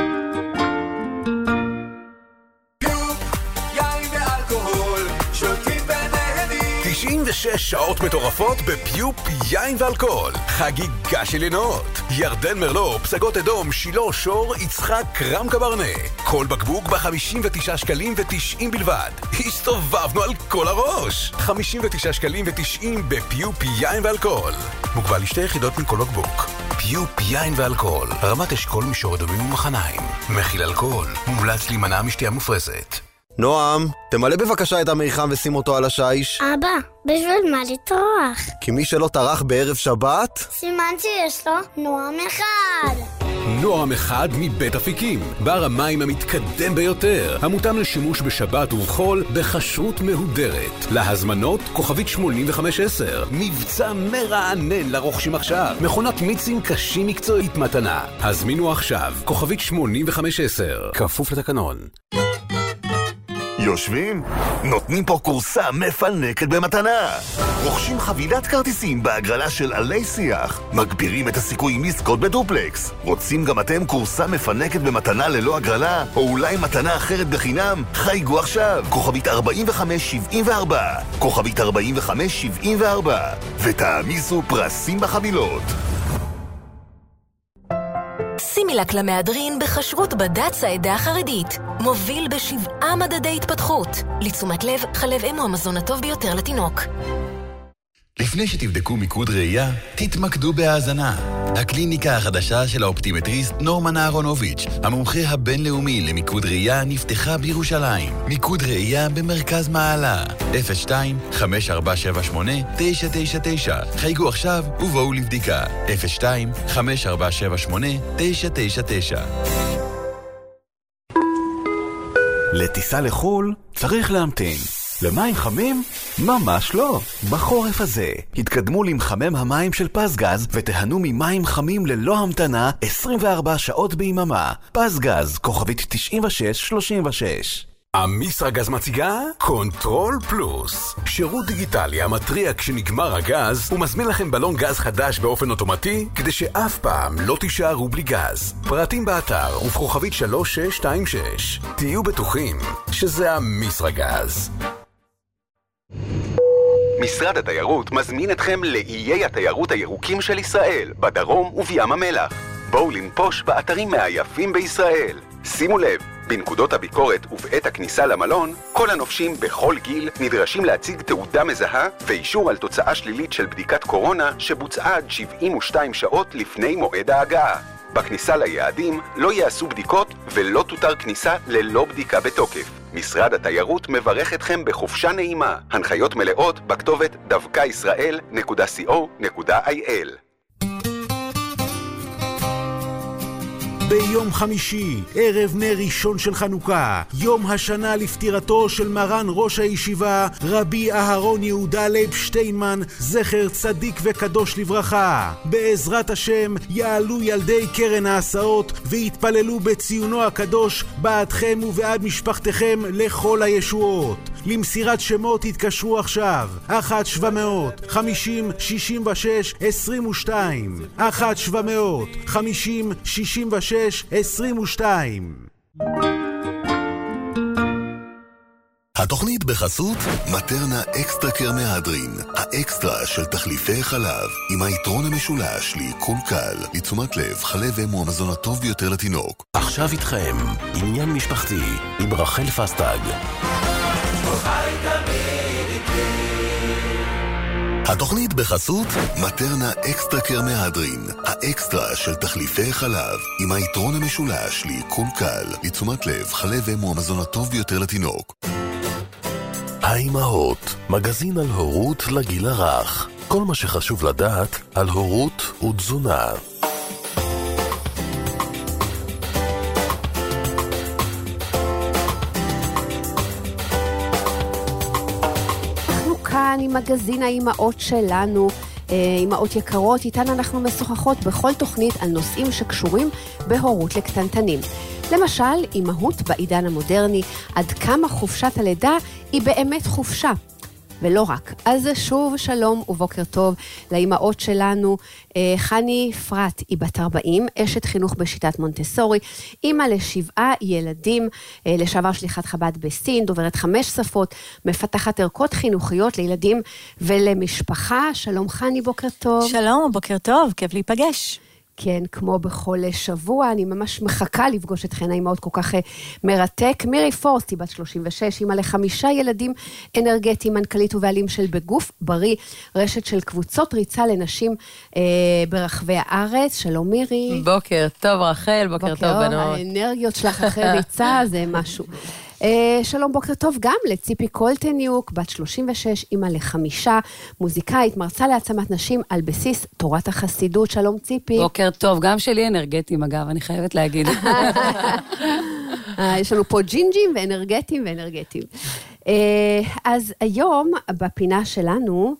96 שעות מטורפות בפיופ יין ואלכוהול. חגיגה של ינאות. ירדן מרלו, פסגות אדום, שילה שור, יצחק קרם קברנה. כל בקבוק ב-59 שקלים ו90 בלבד. הסתובבנו על כל הראש. 59 שקלים ו90 בפיופ יין ואלכוהול. מוגבל לשתי יחידות מכל בקבוק. פיופ יין ואלכוהול. רמת אשכול מישור אדומים ומחניים. מכיל אלכוהול. מומלץ להימנע משתייה מופרזת. נועם, תמלא בבקשה את המיחם ושים אותו על השיש. אבא, בשביל מה לטרוח? כי מי שלא טרח בערב שבת... סימן שיש לו נועם אחד. נועם אחד מבית אפיקים, בר המים המתקדם ביותר, המותאם לשימוש בשבת ובחול בכשרות מהודרת. להזמנות כוכבית 8510, מבצע מרענן לרוכשים עכשיו, מכונת מיצים קשים מקצועית מתנה. הזמינו עכשיו, כוכבית 8510, כפוף לתקנון. יושבים? נותנים פה קורסה מפנקת במתנה. רוכשים חבילת כרטיסים בהגרלה של עלי שיח. מגבירים את הסיכויים לזכות בדופלקס. רוצים גם אתם קורסה מפנקת במתנה ללא הגרלה? או אולי מתנה אחרת בחינם? חייגו עכשיו. כוכבית 4574. כוכבית 4574. ותעמיסו פרסים בחבילות. סימילק למהדרין בכשרות בד"ץ העדה החרדית. מוביל ב7 מדדי התפתחות. לתשומת לב, חלב אם הוא המזון הטוב ביותר לתינוק. לפני שתבדקו מיקוד ראייה, תתמקדו בהאזנה. הקליניקה החדשה של האופטימטריסט נורמן אהרונוביץ', המומחה הבינלאומי למיקוד ראייה, נפתחה בירושלים. מיקוד ראייה במרכז מעלה. 02-5478-999. חייגו עכשיו ובואו לבדיקה. 02-5478-999. לטיסה לחול צריך להמתין. למים חמים? ממש לא. בחורף הזה התקדמו למחמם המים של פסגז ותהנו ממים חמים ללא המתנה 24 שעות ביממה. פסגז, כוכבית 9636. אמיסרגז מציגה קונטרול פלוס, שירות דיגיטלי המטריע כשנגמר הגז ומזמין לכם בלון גז חדש באופן אוטומטי כדי שאף פעם לא תישארו בלי גז. פרטים באתר ובכוכבית 3626. תהיו בטוחים שזה אמיסרגז. משרד התיירות מזמין אתכם לאיי התיירות הירוקים של ישראל, בדרום ובים המלח. בואו לנפוש באתרים מהיפים בישראל. שימו לב, בנקודות הביקורת ובעת הכניסה למלון, כל הנופשים בכל גיל נדרשים להציג תעודה מזהה ואישור על תוצאה שלילית של בדיקת קורונה שבוצעה עד 72 שעות לפני מועד ההגעה. בכניסה ליעדים לא יעשו בדיקות ולא תותר כניסה ללא בדיקה בתוקף. משרד התיירות מברך אתכם בחופשה נעימה. הנחיות מלאות בכתובת dvkayisrael.co.il. ביום חמישי, ערב נר ראשון של חנוכה, יום השנה לפטירתו של מרן ראש הישיבה, רבי אהרון יהודה לייב שטיינמן, זכר צדיק וקדוש לברכה. בעזרת השם יעלו ילדי קרן ההסעות ויתפללו בציונו הקדוש בעדכם ובעד משפחתכם לכל הישועות. למסירת שמות התקשרו עכשיו 1-700-50-66-22 1-700-50-66-22. התוכנית בחסות מטרנה אקסטרה קר מהדרין, האקסטרה של תחליפי חלב, עם היתרון המשולש לעיכול קל, לתשומת לב, חלב אם הוא המזון הטוב ביותר לתינוק. עכשיו איתכם, עניין משפחתי עם רחל פסטג. התוכנית בחסות מטרנה אקסטרה קר מהדרין, האקסטרה של תחליפי חלב, עם היתרון המשולש לעיכול קל, לתשומת לב, חלב אם הוא המזון הטוב ביותר לתינוק. האימהות, מגזין על הורות לגיל הרך. כל מה שחשוב לדעת על הורות ותזונה. כאן עם מגזין האימהות שלנו, אימהות יקרות, איתן אנחנו משוחחות בכל תוכנית על נושאים שקשורים בהורות לקטנטנים. למשל, אימהות בעידן המודרני, עד כמה חופשת הלידה היא באמת חופשה. ולא רק. אז שוב שלום ובוקר טוב לאימהות שלנו. חני פרט היא בת 40, אשת חינוך בשיטת מונטסורי, אימא ל7 ילדים, לשעבר שליחת חב"ד בסין, דוברת 5 שפות, מפתחת ערכות חינוכיות לילדים ולמשפחה. שלום חני, בוקר טוב. שלום, בוקר טוב, כיף להיפגש. כן, כמו בכל שבוע, אני ממש מחכה לפגוש אתכן, האימהות כל כך מרתק. מירי פורסט היא בת 36, אימא ל5 ילדים אנרגטיים, מנכ"לית ובעלים של בגוף בריא, רשת של קבוצות ריצה לנשים ברחבי הארץ. שלום מירי. בוקר טוב רחל, בוקר טוב בנות. האנרגיות שלך אחרי ריצה זה משהו. שלום, בוקר טוב גם לציפי קולטניוק, בת 36, אימא ל5, מוזיקאית, מרצה להעצמת נשים על בסיס תורת החסידות. שלום ציפי. בוקר טוב, גם שלי אנרגטיים אגב, אני חייבת להגיד. יש לנו פה ג'ינג'ים ואנרגטיים ואנרגטיים. אז היום בפינה שלנו,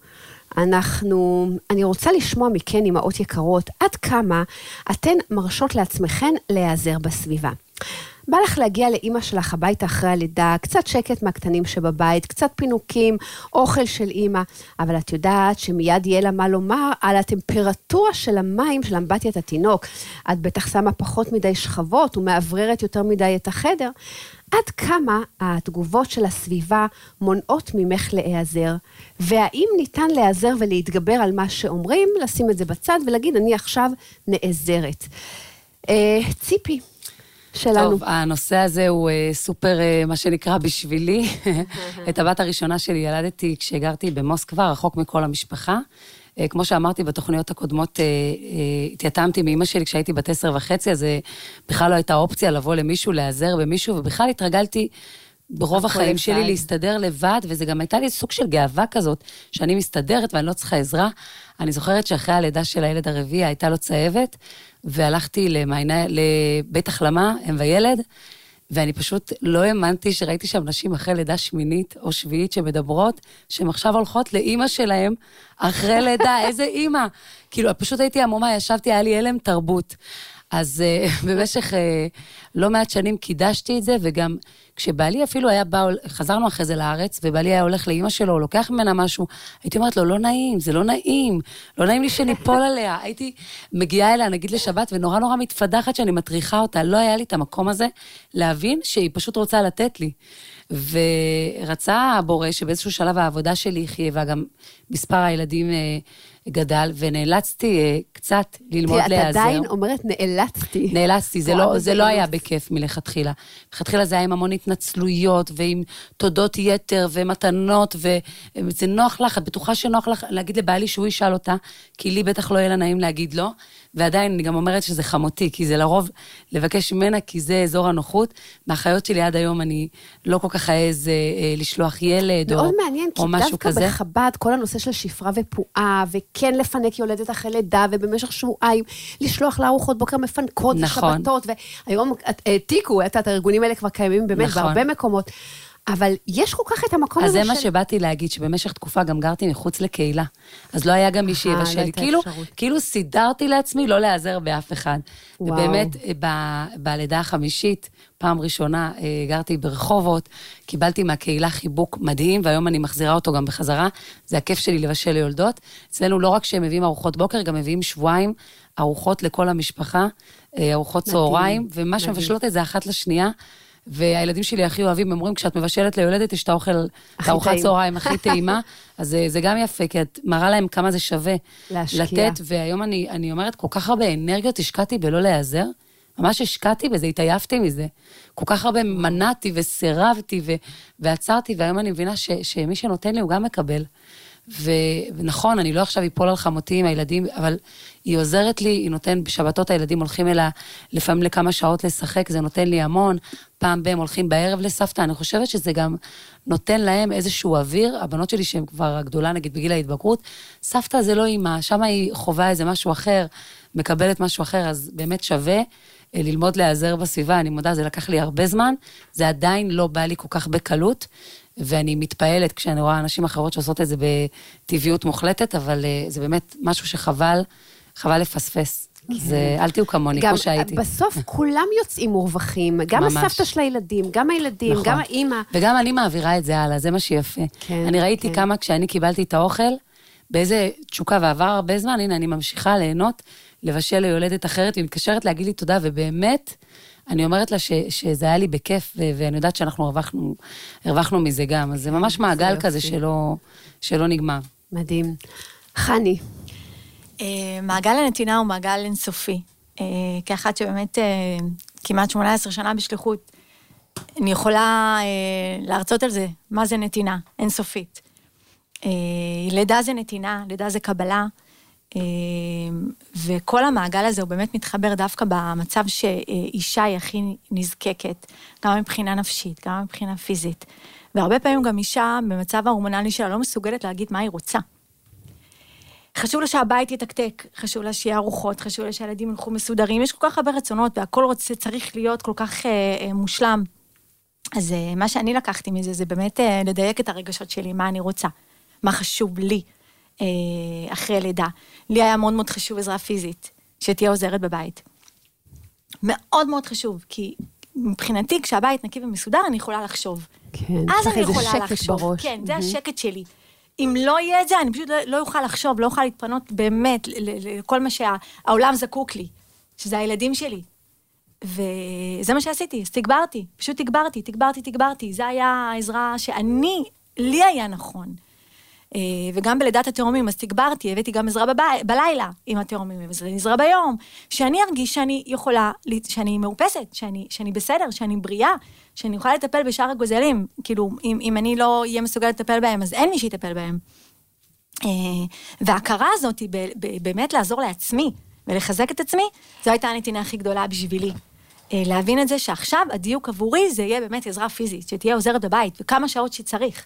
אני רוצה לשמוע מכן, אימהות יקרות, עד כמה אתן מרשות לעצמכן להיעזר בסביבה. בא לך להגיע לאמא שלך הביתה אחרי הלידה, קצת שקט מהקטנים שבבית, קצת פינוקים, אוכל של אמא, אבל את יודעת שמיד יהיה לה מה לומר על הטמפרטורה של המים של אמבטיית התינוק. את בטח שמה פחות מדי שכבות ומעבררת יותר מדי את החדר. עד כמה התגובות של הסביבה מונעות ממך להיעזר, והאם ניתן להיעזר ולהתגבר על מה שאומרים, לשים את זה בצד ולהגיד אני עכשיו נעזרת. ציפי, שלנו. טוב, הנושא הזה הוא סופר, מה שנקרא, בשבילי. את הבת הראשונה שלי ילדתי כשגרתי במוסקבה, רחוק מכל המשפחה. כמו שאמרתי בתוכניות הקודמות, התייתמתי מאמא שלי כשהייתי בת 10.5, אז בכלל לא הייתה אופציה לבוא למישהו, להיעזר במישהו, ובכלל התרגלתי ברוב החיים שלי להסתדר לבד, וזה גם הייתה לי סוג של גאווה כזאת, שאני מסתדרת ואני לא צריכה עזרה. אני זוכרת שאחרי הלידה של הילד הרביעי הייתה לו צהבת, והלכתי לבית החלמה, אם וילד, ואני פשוט לא האמנתי שראיתי שם נשים אחרי לידה שמינית או שביעית שמדברות, שהן עכשיו הולכות לאמא שלהם אחרי לידה, איזה אמא. כאילו, פשוט הייתי המומה, ישבתי, היה לי הלם תרבות. אז במשך לא מעט שנים קידשתי את זה, וגם כשבעלי אפילו היה בא, חזרנו אחרי זה לארץ, ובעלי היה הולך לאמא שלו, לוקח ממנה משהו, הייתי אומרת לו, לא נעים, זה לא נעים, לא נעים לי שניפול עליה, הייתי מגיעה אליה, נגיד לשבת, ונורא נורא מתפדחת שאני מטריחה אותה, לא היה לי את המקום הזה להבין שהיא פשוט רוצה לתת לי. ורצה הבורא שבאיזשהו שלב העבודה שלי חייבה, גם מספר הילדים גדל, ונאלצתי קצת ללמוד להיעזר. את עדיין אומרת נאלצתי. נאלצתי, זה לא היה בכיף מלכתחילה. מלכתחילה זה היה עם המון התנצלויות, ועם תודות יתר ומתנות, וזה נוח לך, את בטוחה שנוח לך להגיד לבעלי שהוא ישאל אותה, כי לי בטח לא יהיה לה נעים להגיד לא, ועדיין אני גם אומרת שזה חמותי, כי זה לרוב לבקש ממנה, כי זה אזור הנוחות. מהחיות שלי עד היום אני לא כל כך אעז לשלוח ילד או משהו כזה. מאוד מעניין, כי דווקא בחב"ד כל הנושא של שפרה ופועה, וכן לפנק יולדת אחרי לידה, ובמשך שבועיים לשלוח לארוחות בוקר מפנקות ושבתות, והיום העתיקו את הארגונים האלה כבר קיימים באמת בהרבה מקומות. אבל יש כל כך את המקום הזה אז זה מה שבאתי להגיד, שבמשך תקופה גם גרתי מחוץ לקהילה. אז לא היה גם מי שיבשל לי. כאילו סידרתי לעצמי לא להיעזר באף אחד. ובאמת, בלידה החמישית, פעם ראשונה, גרתי ברחובות, קיבלתי מהקהילה חיבוק מדהים, והיום אני מחזירה אותו גם בחזרה. זה הכיף שלי לבשל ליולדות. אצלנו לא רק שהם מביאים ארוחות בוקר, גם מביאים שבועיים ארוחות לכל המשפחה, ארוחות צהריים, ומה שמבשלות את זה אחת לשנייה, והילדים שלי הכי אוהבים, הם אומרים, כשאת מבשלת ליולדת, יש את האוכל, את הארוחת צהריים הכי טעימה, אז זה גם יפה, כי את מראה להם כמה זה שווה לתת, והיום אני אומרת, כל כך הרבה אנרגיות השקעתי בלא להיעזר, ממש השקעתי בזה, התעייפתי מזה, כל כך הרבה מנעתי וסירבתי ועצרתי, והיום אני מבינה שמי שנותן לי הוא גם מקבל. ונכון, אני לא עכשיו אפול על חמותי עם הילדים, אבל היא עוזרת לי, היא נותן, בשבתות הילדים הולכים אליה, לפעמים לכמה שעות לשחק, זה נותן לי המון, פעם בהם הולכים בערב לסבתא, אני חושבת שזה גם נותן להם איזשהו אוויר, הבנות שלי שהן כבר הגדולה, נגיד בגיל ההתבגרות, סבתא זה לא אימא, שם היא חובה איזה משהו אחר, מקבלת משהו אחר, אז באמת שווה ללמוד להיעזר בסביבה, אני מודה, זה לקח לי הרבה זמן, זה עדיין לא בא לי כל כך בקלות, ואני מתפעלת כשאני רואה אנשים אחרות שעושות את זה בטבעיות מוחלטת, אבל זה באמת משהו שחבל לפספס. אז אל תהיו כמוני, כמו שהייתי. בסוף כולם יוצאים מורווחים, גם הסבתא של הילדים, גם הילדים, גם האמא. וגם אני מעבירה את זה הלאה, זה מה שיפה. אני ראיתי כמה כשאני קיבלתי את האוכל, באיזה תשוקה ועבר הרבה זמן, הנה אני ממשיכה ליהנות, לבשל ליולדת אחרת, היא מתקשרת להגיד לי תודה, ובאמת, אני אומרת לה שזה היה לי בכיף, ואני יודעת שאנחנו הרווחנו מזה גם, אז זה ממש מעגל כזה שלא נגמר. מדהים. חני. מעגל הנתינה הוא מעגל אינסופי, כאחת שבאמת כמעט 18 שנה בשליחות, אני יכולה להרצות על זה, מה זה נתינה, אינסופית. לידה זה נתינה, לידה זה קבלה, וכל המעגל הזה הוא באמת מתחבר דווקא במצב שאישה היא הכי נזקקת, גם מבחינה נפשית, גם מבחינה פיזית, והרבה פעמים גם אישה במצב ההורמונלי שלה לא מסוגלת להגיד מה היא רוצה. חשוב לה שהבית יתקתק, חשוב לה שיהיה ארוחות, חשוב לה שהילדים ילכו מסודרים, יש כל כך הרבה רצונות, והכל צריך להיות כל כך מושלם. אז מה שאני לקחתי מזה, זה באמת לדייק את הרגשות שלי, מה אני רוצה, מה חשוב לי אחרי לידה. לי היה מאוד מאוד חשוב עזרה פיזית, שתהיה עוזרת בבית. מאוד מאוד חשוב, כי מבחינתי, כשהבית נקי ומסודר, אני יכולה לחשוב. כן, אז אני יכולה שקט לחשוב. בראש. כן, זה השקט שלי. אם לא יהיה את זה, אני פשוט לא אוכל לחשוב, לא אוכל להתפנות באמת לכל מה שהעולם זקוק לי, שזה הילדים שלי. וזה מה שעשיתי, אז תגברתי, פשוט תגברתי. זה היה העזרה לי היה נכון. וגם בלידת התאומים, אז תגברתי, הבאתי גם עזרה בלילה עם התאומים, עזרה ביום, שאני ארגיש שאני יכולה, שאני מאופסת, שאני בסדר, שאני בריאה, שאני יכולה לטפל בשאר הגוזלים, כאילו, אם אני לא אהיה מסוגל לטפל בהם, אז אין מי שיטפל בהם. וההכרה הזאת היא באמת לעזור לעצמי, ולחזק את עצמי, זו הייתה הנתינה הכי גדולה בשבילי. להבין את זה שעכשיו הדיוק עבורי זה יהיה באמת עזרה פיזית, שתהיה עוזרת בבית, וכמה שעות שצריך.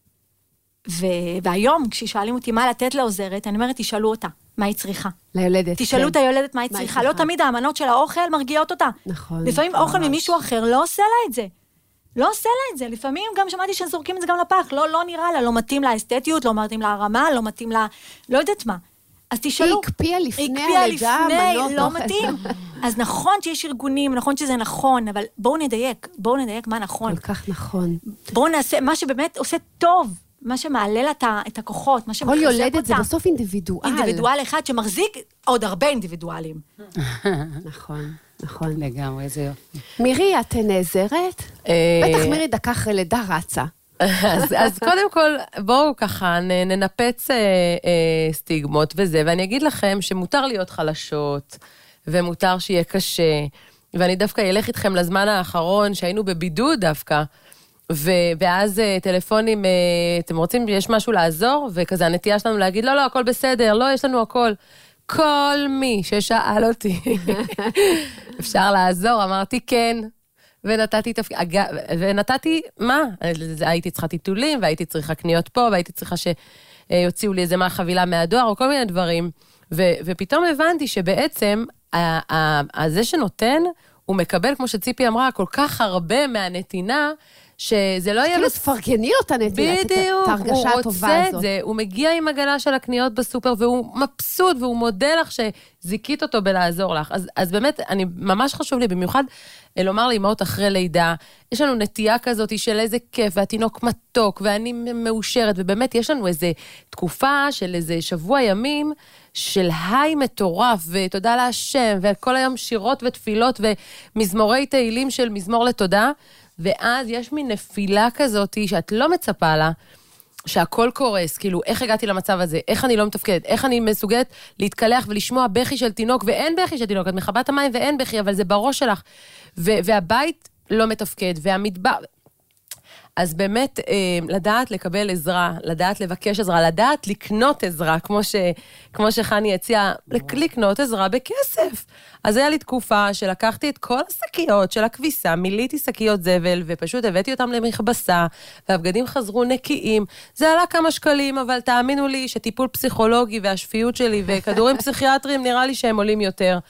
והיום, כששואלים אותי מה לתת לעוזרת, אני אומרת, תשאלו אותה, מה היא צריכה. ליולדת. תשאלו את היולדת מה היא צריכה. לא תמיד האמנות של האוכל מרגיעות אותה. נכון. לפעמים אוכל ממישהו אחר לא עושה לה את זה. לא עושה לה את זה. לפעמים גם שמעתי שזורקים את זה גם לפח. לא נראה לה, לא מתאים לה אסתטיות, לא מתאים לה הרמה, לא מתאים לה, לא יודעת מה. אז תשאלו. היא הקפיאה לפני הלידה, לא מתאים. אז נכון שיש ארגונים, נכון שזה נכון, אבל בואו נדייק מה נכון. כל כך נכון. בואו נעשה מה שבאמת עושה טוב. מה שמעלה לה את הכוחות, מה שמחזק אותה. כל יולדת זה בסוף אינדיבידואל. אינדיבידואל אחד שמחזיק עוד הרבה אינדיבידואלים. נכון. לגמרי, זה יופי. מירי, את נעזרת? בטח מירי דקה אחרי לידה רצה. אז קודם כל, בואו ככה ננפץ סטיגמות וזה, ואני אגיד לכם שמותר להיות חלשות, ומותר שיהיה קשה, ואני דווקא אלך איתכם לזמן האחרון, שהיינו בבידוד דווקא, ואז טלפונים, אתם רוצים, יש משהו לעזור? וכזה הנטייה שלנו להגיד, לא, הכל בסדר, לא, יש לנו הכל. כל מי ששאל אותי, אפשר לעזור? אמרתי כן, ונתתי, מה? הייתי צריכה טיטולים, והייתי צריכה קניות פה, והייתי צריכה שיוציאו לי איזה חבילה מהדואר, או כל מיני דברים. ופתאום הבנתי שבעצם, זה שנותן, הוא מקבל, כמו שציפי אמרה, כל כך הרבה מהנתינה, שזה לא יהיה... כאילו תפרגני לו את הנתינה, את ההרגשה הטובה הזאת. הוא מגיע עם עגלה של הקניות בסופר, והוא מבסוט, והוא מודה לך שזיקית אותו בלעזור לך. אז באמת, אני ממש חשוב לי, במיוחד לומר לאמהות אחרי לידה, יש לנו נטייה כזאת של איזה כיף, והתינוק מתוק, ואני מאושרת, ובאמת יש לנו איזו תקופה של איזה שבוע ימים, של היי מטורף, ותודה להשם, וכל היום שירות ותפילות, ומזמורי תהילים של מזמור לתודה, ואז יש מין נפילה כזאת שאת לא מצפה לה, שהכל קורס, כאילו איך הגעתי למצב הזה, איך אני לא מתפקדת, איך אני מסוגלת להתקלח ולשמוע בכי של תינוק, ואין בכי של תינוק, את מחבת המים ואין בכי, אבל זה בראש שלך, והבית לא מתפקד, והמדבר... אז באמת, לדעת לקבל עזרה, לדעת לבקש עזרה, לדעת לקנות עזרה, כמו שחני הציעה, לקנות עזרה בכסף. אז היה לי תקופה שלקחתי את כל השקיות של הכביסה, מיליתי שקיות זבל, ופשוט הבאתי אותם למכבסה, והבגדים חזרו נקיים. זה עלה כמה שקלים, אבל תאמינו לי שטיפול פסיכולוגי והשפיות שלי, וכדורים פסיכיאטריים, נראה לי שהם עולים יותר.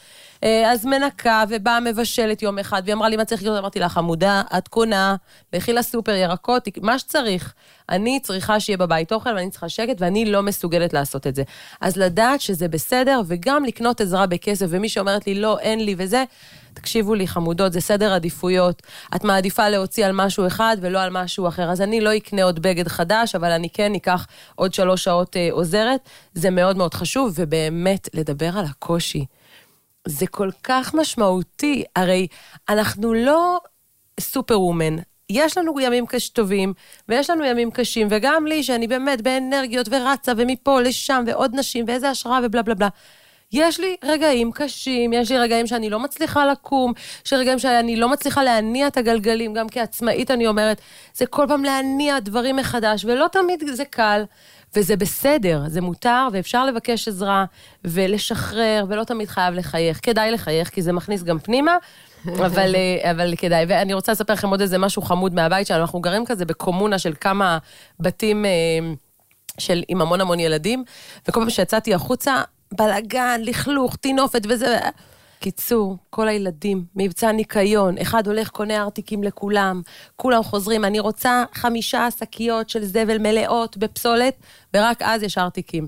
אז מנקה ובאה מבשלת יום אחד, והיא אמרה לי מה צריך לקנות, אמרתי לה, חמודה, את קונה, לכי לסופר ירקות, מה שצריך. אני צריכה שיהיה בבית אוכל, ואני צריכה שקט, ואני לא מסוגלת לעשות את זה. אז לדעת שזה בסדר, וגם לקנות עזרה בכסף, ומי שאומרת לי לא, אין לי וזה, תקשיבו לי חמודות, זה סדר עדיפויות. את מעדיפה להוציא על משהו אחד ולא על משהו אחר. אז אני לא אקנה עוד בגד חדש, אבל אני כן אקח עוד 3 שעות עוזרת. זה מאוד מאוד חשוב, ובאמת לדבר על הקושי. זה כל כך משמעותי. הרי אנחנו לא סופר וומן. יש לנו ימים טובים, ויש לנו ימים קשים, וגם לי שאני באמת באנרגיות ורצה, ומפה לשם, ועוד נשים, ואיזה השראה ובלה בלה בלה. יש לי רגעים קשים, יש לי רגעים שאני לא מצליחה לקום, יש לי רגעים שאני לא מצליחה להניע את הגלגלים, גם כעצמאית אני אומרת, זה כל פעם להניע דברים מחדש, ולא תמיד זה קל, וזה בסדר, זה מותר, ואפשר לבקש עזרה, ולשחרר, ולא תמיד חייב לחייך. כדאי לחייך, כי זה מכניס גם פנימה, אבל כדאי. ואני רוצה לספר לכם עוד איזה משהו חמוד מהבית שלנו, אנחנו גרים כזה בקומונה של כמה בתים עם המון ילדים, וכל פעם שיצאתי החוצה, בלגן, לכלוך, תינופת וזה. קיצור, כל הילדים, מבצע ניקיון, אחד הולך קונה ארטיקים לכולם, כולם חוזרים, אני רוצה 5 שקיות של זבל מלאות בפסולת, ורק אז יש ארטיקים.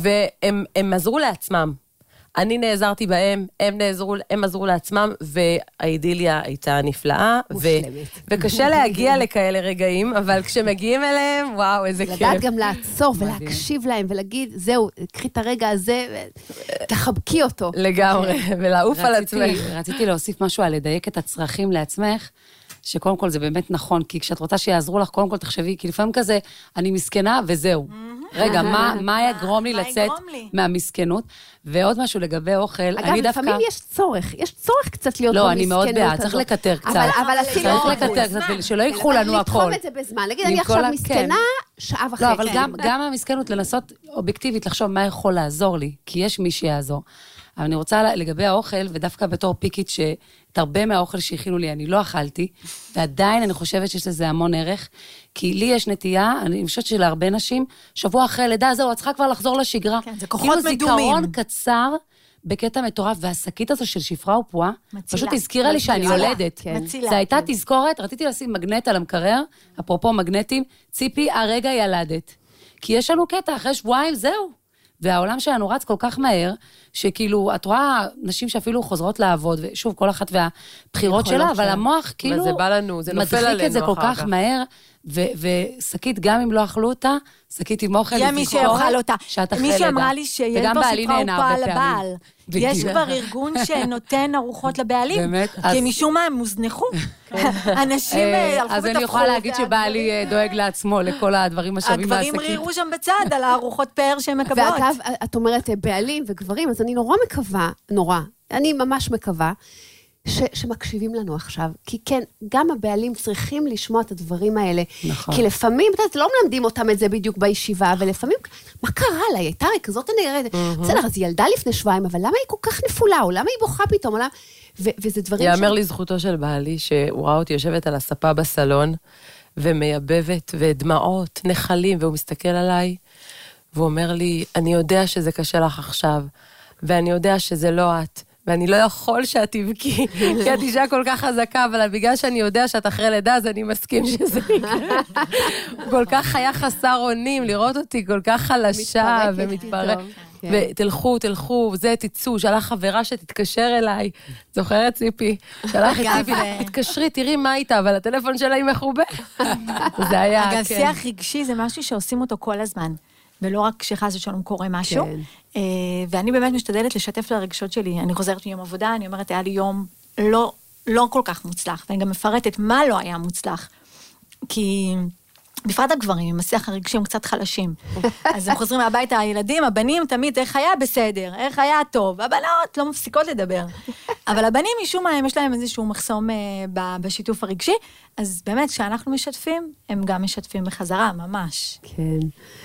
והם עזרו לעצמם. אני נעזרתי בהם, הם עזרו לעצמם, והאידיליה הייתה נפלאה, וקשה להגיע לכאלה רגעים, אבל כשמגיעים אליהם, וואו, איזה כיף. לדעת גם לעצור ולהקשיב להם, ולהגיד, זהו, קחי את הרגע הזה, ותחבקי אותו. לגמרי, ולעוף על עצמך. רציתי להוסיף משהו על לדייק את הצרכים לעצמך, שקודם כל זה באמת נכון, כי כשאת רוצה שיעזרו לך, קודם כל תחשבי, כי לפעמים כזה, אני מסכנה וזהו. רגע, מה יגרום לי לצאת מהמסכנות? ועוד משהו לגבי אוכל, אני דווקא... אגב, לפעמים יש צורך קצת להיות במסכנות. לא, אני מאוד בעד, צריך לקטר קצת. אבל צריך לקטר קצת, שלא ייקחו לנו הכל. לתחום את זה בזמן, להגיד, אני עכשיו מסכנה, שעה וחצי. לא, אבל גם המסכנות, לנסות אובייקטיבית לחשוב מה יכול לעזור לי, כי יש מי שיעזור. אבל אני רוצה לגבי האוכל, ודווקא בתור פיקית שאת הרבה מהאוכל שהכינו לי, אני לא אכלתי, ועדיין אני חושבת שיש לזה המון ערך, כי לי יש נטייה, אני חושבת שלהרבה נשים, שבוע אחרי לידה, זהו, את צריכה כבר לחזור לשגרה. כן, זה כוחות מדומים. כאילו זיכרון קצר, בקטע מטורף, והשקית הזו של שפרה ופועה, פשוט הזכירה לי שאני יולדת. זה הייתה תזכורת, רציתי לשים מגנט על המקרר, אפרופו מגנטים, ציפי, הרגע ילדת. כי יש לנו קטע, אחרי שבועיים, זהו. והעולם שלנו רץ כל כך מהר, שכאילו, את רואה נשים שאפילו חוזרות לעבוד, ושוב, כל אחת והבחירות שלה, אבל המוח כאילו, זה בא לנו, זה נופל עלינו מדחיק את זה כל כך מהר, ושקית, גם אם לא אכלו אותה, שקית עם אוכל, יהיה מי שאוכל אותה. שאת אחרי לידה. מי שאמרה לי שיש פה ספרה ופעה לבעל. יש כבר ארגון שנותן ארוחות לבעלים, כי משום מה הם מוזנחו. אנשים הלכו בתפחו. אז אני יכולה להגיד שבעלי דואג לעצמו לכל הדברים השווים מהשקית. הגברים רירו שם בצד על הארוחות פאר שהם מקבלות. ואגב, את אומרת בעלים וגברים, אז אני נורא, אני ממש מקווה, שמקשיבים לנו עכשיו, כי כן, גם הבעלים צריכים לשמוע את הדברים האלה, נכון. כי לפעמים, לא מלמדים אותם את זה בדיוק בישיבה, ולפעמים, מה קרה לה? היא הייתה כזאת נראית, בסדר, אז היא ילדה לפני שבועיים, אבל למה היא כל כך נפולה, או למה היא בוכה פתאום, וזה דברים יאמר לזכותו של בעלי, שהוא ראה אותי יושבת על הספה בסלון, ומייבבת, ודמעות, נחלים, והוא מסתכל עליי, והוא אומר לי, אני יודע שזה קשה לך עכשיו, ואני יודע שזה לא את, ואני לא יכול שאת תבכי, כי את אישה כל כך חזקה, אבל בגלל שאני יודע שאת אחרי לידה, אז אני מסכים שזה יקרה. הוא כל כך היה חסר אונים, לראות אותי כל כך חלשה ומתפרק. ותלכו, זה תצאו, שלח חברה שתתקשר אליי, זוכרת ציפי? שלח את ציפי, תתקשרי, תראי מה איתה, אבל הטלפון שלה היא מחובה. זה היה, כן. אגב, שיח רגשי זה משהו שעושים אותו כל הזמן. ולא רק שחס ושלום קורה משהו, ואני באמת משתדלת לשתף לרגשות שלי, אני חוזרת מיום עבודה, אני אומרת, היה לי יום לא כל כך מוצלח, ואני גם מפרטת מה לא היה מוצלח, כי בפרט הגברים, עם השיח הרגשי הם קצת חלשים, אז הם חוזרים מהבית, הילדים, הבנים תמיד, איך היה בסדר, איך היה טוב, הבנות לא מפסיקות לדבר, אבל הבנים משום מה, יש להם איזשהו מחסום בשיתוף הרגשי, אז באמת, כשאנחנו משתפים, הם גם משתפים בחזרה, ממש. כן.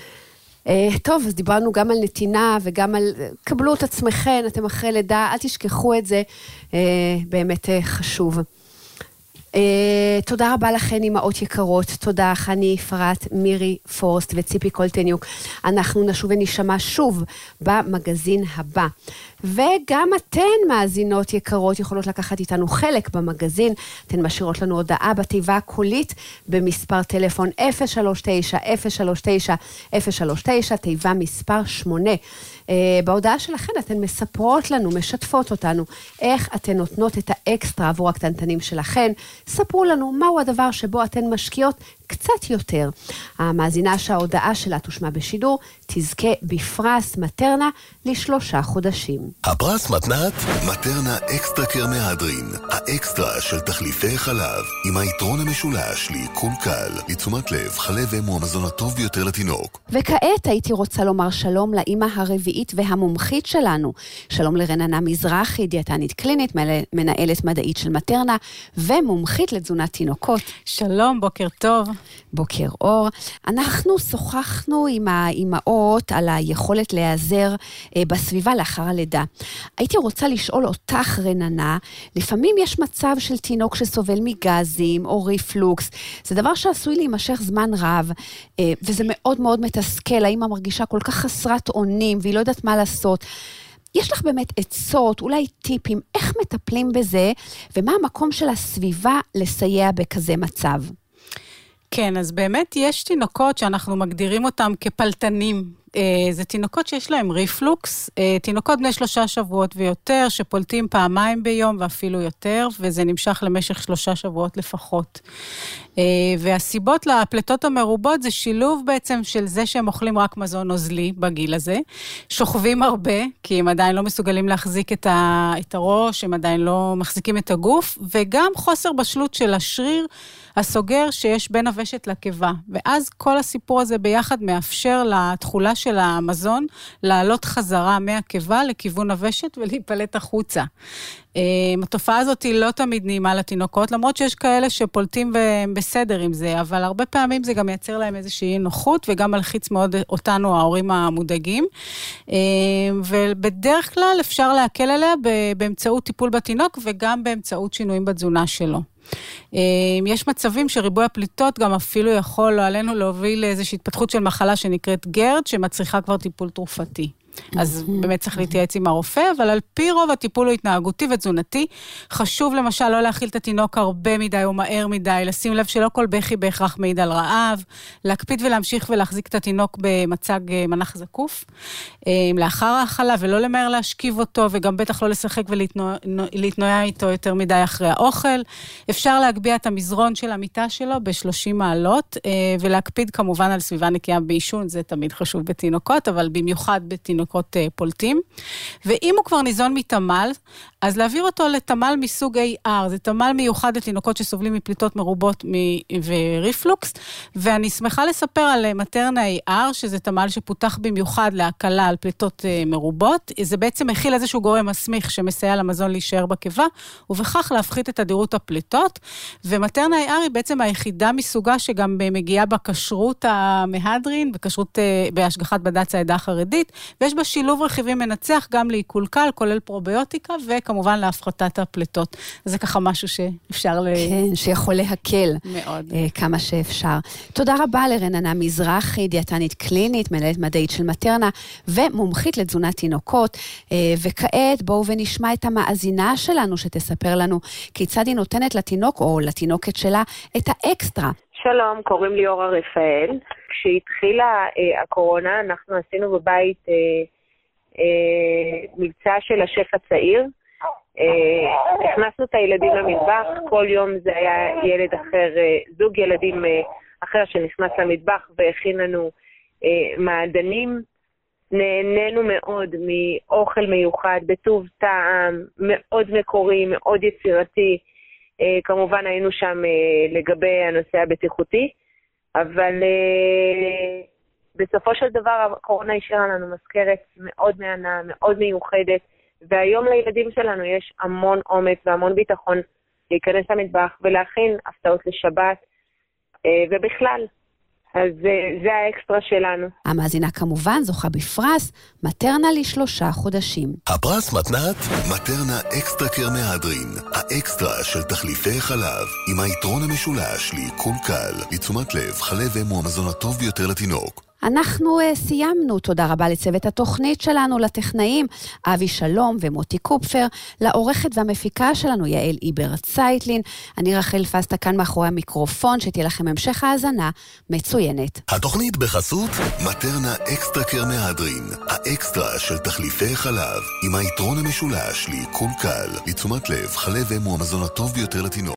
טוב, אז דיברנו גם על נתינה וגם על קבלו את עצמכם, אתם אחרי לידה, אל תשכחו את זה, באמת חשוב. תודה רבה לכן אמאות יקרות, תודה חני אפרת, מירי פורסט וציפי קולטניוק. אנחנו נשוב ונשמע שוב במגזין הבא. וגם אתן מאזינות יקרות יכולות לקחת איתנו חלק במגזין, אתן משאירות לנו הודעה בתיבה הקולית במספר טלפון 039-039-039, תיבה מספר 8. בהודעה שלכן אתן מספרות לנו, משתפות אותנו, איך אתן נותנות את האקסטרה עבור הקטנטנים שלכן, ספרו לנו מהו הדבר שבו אתן משקיעות קצת יותר. המאזינה שההודעה שלה תושמע בשידור, תזכה בפרס מטרנה ל3 חודשים. הפרס מתנת מטרנה אקסטרה קר מהדרין, האקסטרה של תחליפי חלב, עם היתרון המשולש לעיכול קל, לתשומת לב, חלב אם הוא המזון הטוב ביותר לתינוק. וכעת הייתי רוצה לומר שלום לאמא הרביעית והמומחית שלנו. שלום לרננה מזרחי, דיאטנית קלינית, מנהלת מדעית של מטרנה, ומומחית לתזונת תינוקות. שלום, בוקר טוב. בוקר אור. אנחנו שוחחנו עם האימהות על היכולת להיעזר בסביבה לאחר הלידה. הייתי רוצה לשאול אותך, רננה, לפעמים יש מצב של תינוק שסובל מגזים או ריפלוקס. זה דבר שעשוי להימשך זמן רב, וזה מאוד מאוד מתסכל. האמא מרגישה כל כך חסרת אונים, והיא לא יודעת מה לעשות. יש לך באמת עצות, אולי טיפים, איך מטפלים בזה, ומה המקום של הסביבה לסייע בכזה מצב? כן, אז באמת יש תינוקות שאנחנו מגדירים אותם כפלטנים. זה תינוקות שיש להם ריפלוקס, תינוקות בני 3 שבועות ויותר, שפולטים פעמיים ביום ואפילו יותר, וזה נמשך למשך 3 שבועות לפחות. והסיבות לפלטות המרובות זה שילוב בעצם של זה שהם אוכלים רק מזון נוזלי בגיל הזה, שוכבים הרבה, כי הם עדיין לא מסוגלים להחזיק את הראש, הם עדיין לא מחזיקים את הגוף, וגם חוסר בשלות של השריר הסוגר שיש בין הוושת לקיבה. ואז כל הסיפור הזה ביחד מאפשר לתחולה של המזון לעלות חזרה מהקיבה לכיוון הוושת ולהיפלט החוצה. התופעה הזאת היא לא תמיד נעימה לתינוקות, למרות שיש כאלה שפולטים והם בסדר עם זה, אבל הרבה פעמים זה גם מייצר להם איזושהי נוחות, וגם מלחיץ מאוד אותנו, ההורים המודאגים. ובדרך כלל אפשר להקל עליה באמצעות טיפול בתינוק, וגם באמצעות שינויים בתזונה שלו. יש מצבים שריבוי הפליטות גם אפילו יכול עלינו להוביל לאיזושהי התפתחות של מחלה שנקראת גרד, שמצריכה כבר טיפול תרופתי. אז באמת צריך להתייעץ עם הרופא, אבל על פי רוב הטיפול הוא התנהגותי ותזונתי. חשוב למשל לא להאכיל את התינוק הרבה מדי או מהר מדי, לשים לב שלא כל בכי בהכרח מעיד על רעב, להקפיד ולהמשיך ולהחזיק את התינוק במצג מנח זקוף, לאחר האכלה ולא למהר להשכיב אותו, וגם בטח לא לשחק ולהתנועע איתו יותר מדי אחרי האוכל. אפשר להגביה את המזרון של המיטה שלו ב30 מעלות, ולהקפיד כמובן על סביבה נקייה בעישון, זה תמיד חשוב בתינוקות, אבל במיוחד בתינוקות פולטים, ואם הוא כבר ניזון מתמל, אז להעביר אותו לתמל מסוג AR, זה תמל מיוחד לתינוקות שסובלים מפליטות מרובות וריפלוקס, ואני שמחה לספר על מטרנה AR, שזה תמל שפותח במיוחד להקלה על פליטות מרובות, זה בעצם מכיל איזשהו גורם מסמיך שמסייע למזון להישאר בקיבה, ובכך להפחית את תדירות הפליטות, ומטרנה AR היא בעצם היחידה מסוגה שגם מגיעה בכשרות המהדרין, בכשרות בהשגחת בד"ץ העדה החרדית, ויש בה שילוב רכיבים מנצח גם לעיכול קל, כולל פרוביוטיקה, וכמובן להפחתת הפליטות. זה ככה משהו שאפשר כן, שיכול להקל. מאוד. כמה שאפשר. תודה רבה לרננה מזרחי, דיאטנית קלינית, מנהלת מדעית של מטרנה, ומומחית לתזונת תינוקות. וכעת בואו ונשמע את המאזינה שלנו, שתספר לנו כיצד היא נותנת לתינוק או לתינוקת שלה את האקסטרה. שלום, קוראים לי אורה רפאל. כשהתחילה הקורונה, אנחנו עשינו בבית מבצע של השף הצעיר. הכנסנו את הילדים למטבח, כל יום זה היה ילד אחר, זוג ילדים אחר שנכנס למטבח והכין לנו מעדנים. נהנינו מאוד מאוכל מיוחד, בטוב טעם, מאוד מקורי, מאוד יצירתי. כמובן היינו שם לגבי הנושא הבטיחותי, אבל בסופו של דבר הקורונה השאירה לנו מזכרת מאוד מענה, מאוד מיוחדת, והיום לילדים שלנו יש המון אומץ והמון ביטחון להיכנס למטבח ולהכין הפתעות לשבת, ובכלל, אז זה האקסטרה שלנו. המאזינה כמובן זוכה בפרס מטרנה ל3 חודשים. הפרס מתנת מטרנה אקסטרה קר מהדרין, האקסטרה של תחליפי חלב, עם היתרון המשולש לעיכול קל, לתשומת לב, חלב אם הוא המזון הטוב ביותר לתינוק. אנחנו סיימנו, תודה רבה לצוות התוכנית שלנו, לטכנאים, אבי שלום ומוטי קופפר, לעורכת והמפיקה שלנו, יעל איבר צייטלין, אני רחל פסטה כאן מאחורי המיקרופון, שתהיה לכם המשך האזנה מצוינת. התוכנית בחסות מטרנה אקסטרה קר מהדרין, האקסטרה של תחליפי חלב, עם היתרון המשולש לעיכול קל, לתשומת לב, חלב אם הוא המזון הטוב ביותר לתינוק.